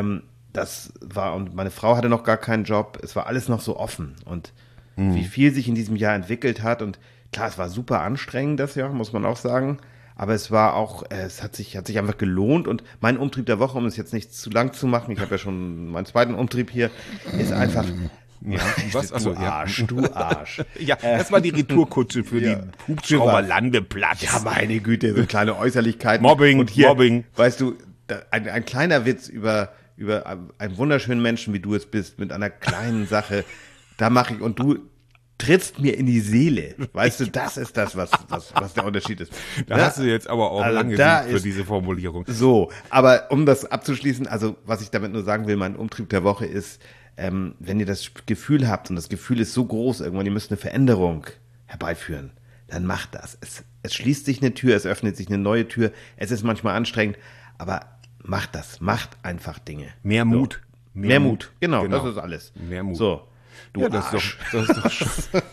und meine Frau hatte noch gar keinen Job, es war alles noch so offen, und wie viel sich in diesem Jahr entwickelt hat, und klar, es war super anstrengend das Jahr, muss man auch sagen, aber es war auch, es hat sich einfach gelohnt, und mein Umtrieb der Woche, um es jetzt nicht zu lang zu machen, ich habe ja schon meinen zweiten Umtrieb hier, ist einfach... Ja, was? Du Arsch. Ja, das war die Retourkutsche für die Hubschrauberlandeplatz. Ja, meine Güte, so kleine Äußerlichkeiten. Mobbing, und hier, Mobbing. Weißt du, ein kleiner Witz über einen wunderschönen Menschen, wie du es bist, mit einer kleinen Sache, da mache ich, und du trittst mir in die Seele. Weißt du, das ist das, was der Unterschied ist. Da hast du jetzt aber auch lange für diese Formulierung. So, aber um das abzuschließen, also was ich damit nur sagen will, mein Umtrieb der Woche ist, wenn ihr das Gefühl habt, und das Gefühl ist so groß, irgendwann, ihr müsst eine Veränderung herbeiführen, dann macht das. Es schließt sich eine Tür, es öffnet sich eine neue Tür, es ist manchmal anstrengend, aber macht das, macht einfach Dinge. Mehr Mut. So. Mehr Mut, genau, das ist alles. Mehr Mut. So, du ja, das Arsch. Ist doch schon.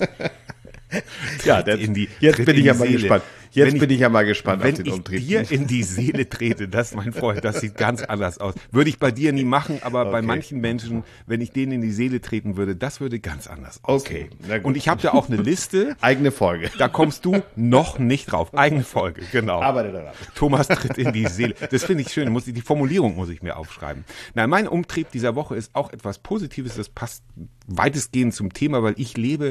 Ja, jetzt bin ich ja mal gespannt. Jetzt bin ich ja mal gespannt auf den Umtrieb. Wenn ich dir in die Seele trete, das, mein Freund, das sieht ganz anders aus. Würde ich bei dir nie machen, aber bei manchen Menschen, wenn ich denen in die Seele treten würde, das würde ganz anders aussehen. Okay, na gut. Und ich habe da auch eine Liste. Eigene Folge. Da kommst du noch nicht drauf. Eigene Folge, genau. Arbeite daran. Thomas tritt in die Seele. Das finde ich schön. Die Formulierung muss ich mir aufschreiben. Na, mein Umtrieb dieser Woche ist auch etwas Positives. Das passt weitestgehend zum Thema, weil ich lebe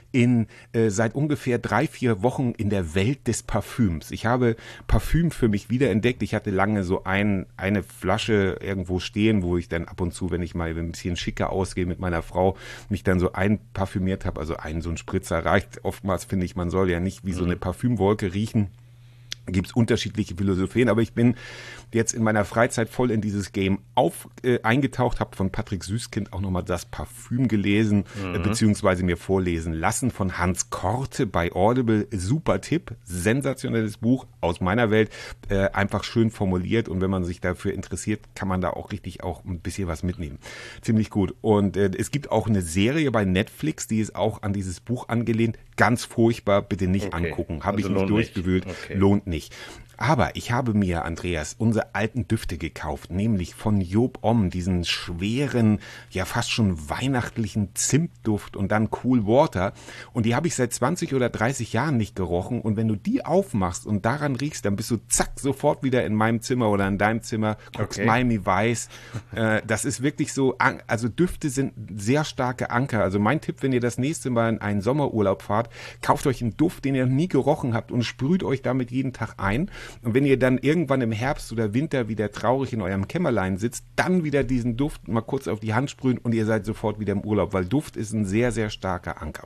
seit ungefähr 3-4 Wochen in der Welt des Parfüms. Ich habe Parfüm für mich wiederentdeckt. Ich hatte lange so eine Flasche irgendwo stehen, wo ich dann ab und zu, wenn ich mal ein bisschen schicker ausgehe mit meiner Frau, mich dann so einparfümiert habe. Also so ein Spritzer reicht. Oftmals finde ich, man soll ja nicht wie so eine Parfümwolke riechen. Gibt es unterschiedliche Philosophien, aber ich bin jetzt in meiner Freizeit voll in dieses Game eingetaucht, habe von Patrick Süßkind auch nochmal das Parfüm gelesen, beziehungsweise mir vorlesen lassen von Hans Korte bei Audible. Super Tipp, sensationelles Buch aus meiner Welt, einfach schön formuliert, und wenn man sich dafür interessiert, kann man da auch richtig auch ein bisschen was mitnehmen. Ziemlich gut. Und es gibt auch eine Serie bei Netflix, die ist auch an dieses Buch angelehnt. Ganz furchtbar, bitte nicht angucken. Habe ich nicht durchgewühlt, lohnt nicht. Aber ich habe mir, Andreas, unsere alten Düfte gekauft, nämlich von Job Om, diesen schweren, ja fast schon weihnachtlichen Zimtduft und dann Cool Water. Und die habe ich seit 20 oder 30 Jahren nicht gerochen. Und wenn du die aufmachst und daran riechst, dann bist du zack sofort wieder in meinem Zimmer oder in deinem Zimmer, guckst Miami Vice. Das ist wirklich so, also Düfte sind sehr starke Anker. Also mein Tipp, wenn ihr das nächste Mal in einen Sommerurlaub fahrt, kauft euch einen Duft, den ihr noch nie gerochen habt, und sprüht euch damit jeden Tag ein. Und wenn ihr dann irgendwann im Herbst oder Winter wieder traurig in eurem Kämmerlein sitzt, dann wieder diesen Duft mal kurz auf die Hand sprühen, und ihr seid sofort wieder im Urlaub, weil Duft ist ein sehr, sehr starker Anker.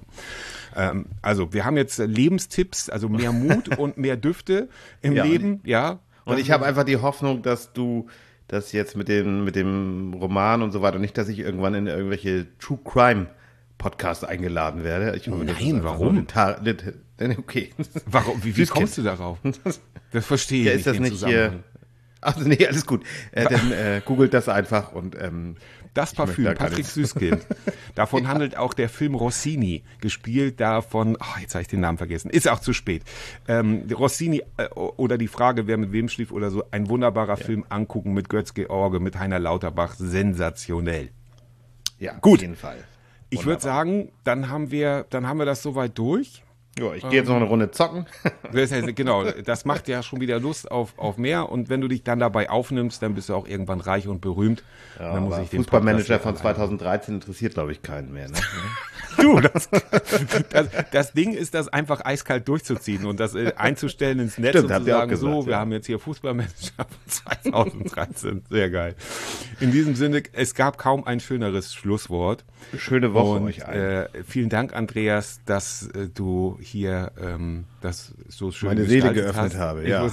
Also wir haben jetzt Lebenstipps, also mehr Mut und mehr Düfte im Leben, ja. Und ich habe einfach die Hoffnung, dass du das jetzt mit dem Roman und so weiter, nicht, dass ich irgendwann in irgendwelche True Crime Podcast eingeladen werde. Ich hoffe, Nein, warum? Okay. Warum? Wie kommst du darauf? Das verstehe ich ja, nicht. Ist das nicht hier? Ach nee, alles gut. Dann googelt das einfach und das Parfüm, Patrick Süßkind. Davon handelt auch der Film Rossini, gespielt davon, jetzt habe ich den Namen vergessen, ist auch zu spät. Rossini oder die Frage, wer mit wem schlief oder so, ein wunderbarer Film, angucken mit Götz-George, mit Heiner Lauterbach, sensationell. Ja, gut. Auf jeden Fall. Ich würde sagen, dann haben wir das soweit durch. Ja, ich gehe jetzt noch eine Runde zocken. Genau, das macht ja schon wieder Lust auf mehr und wenn du dich dann dabei aufnimmst, dann bist du auch irgendwann reich und berühmt. Ja, dann muss ich den Fußballmanager von 2013 interessiert, glaube ich, keinen mehr. Ne? Du, das Ding ist, das einfach eiskalt durchzuziehen und das einzustellen ins Netz. Stimmt, und zu sagen, gesagt, wir haben jetzt hier Fußballmanager von 2013. Sehr geil. In diesem Sinne, es gab kaum ein schöneres Schlusswort. Schöne Woche euch allen. Vielen Dank, Andreas, dass du hier das so schön meine Seele geöffnet hast. Habe. Ja.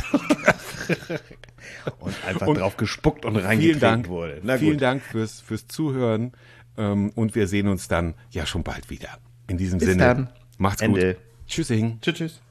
Und einfach drauf gespuckt und reingetreten wurde. Na gut. Vielen Dank fürs Zuhören und wir sehen uns dann ja schon bald wieder. In diesem Sinne, dann. macht's Ende. gut. Tschüssing. Tschüss.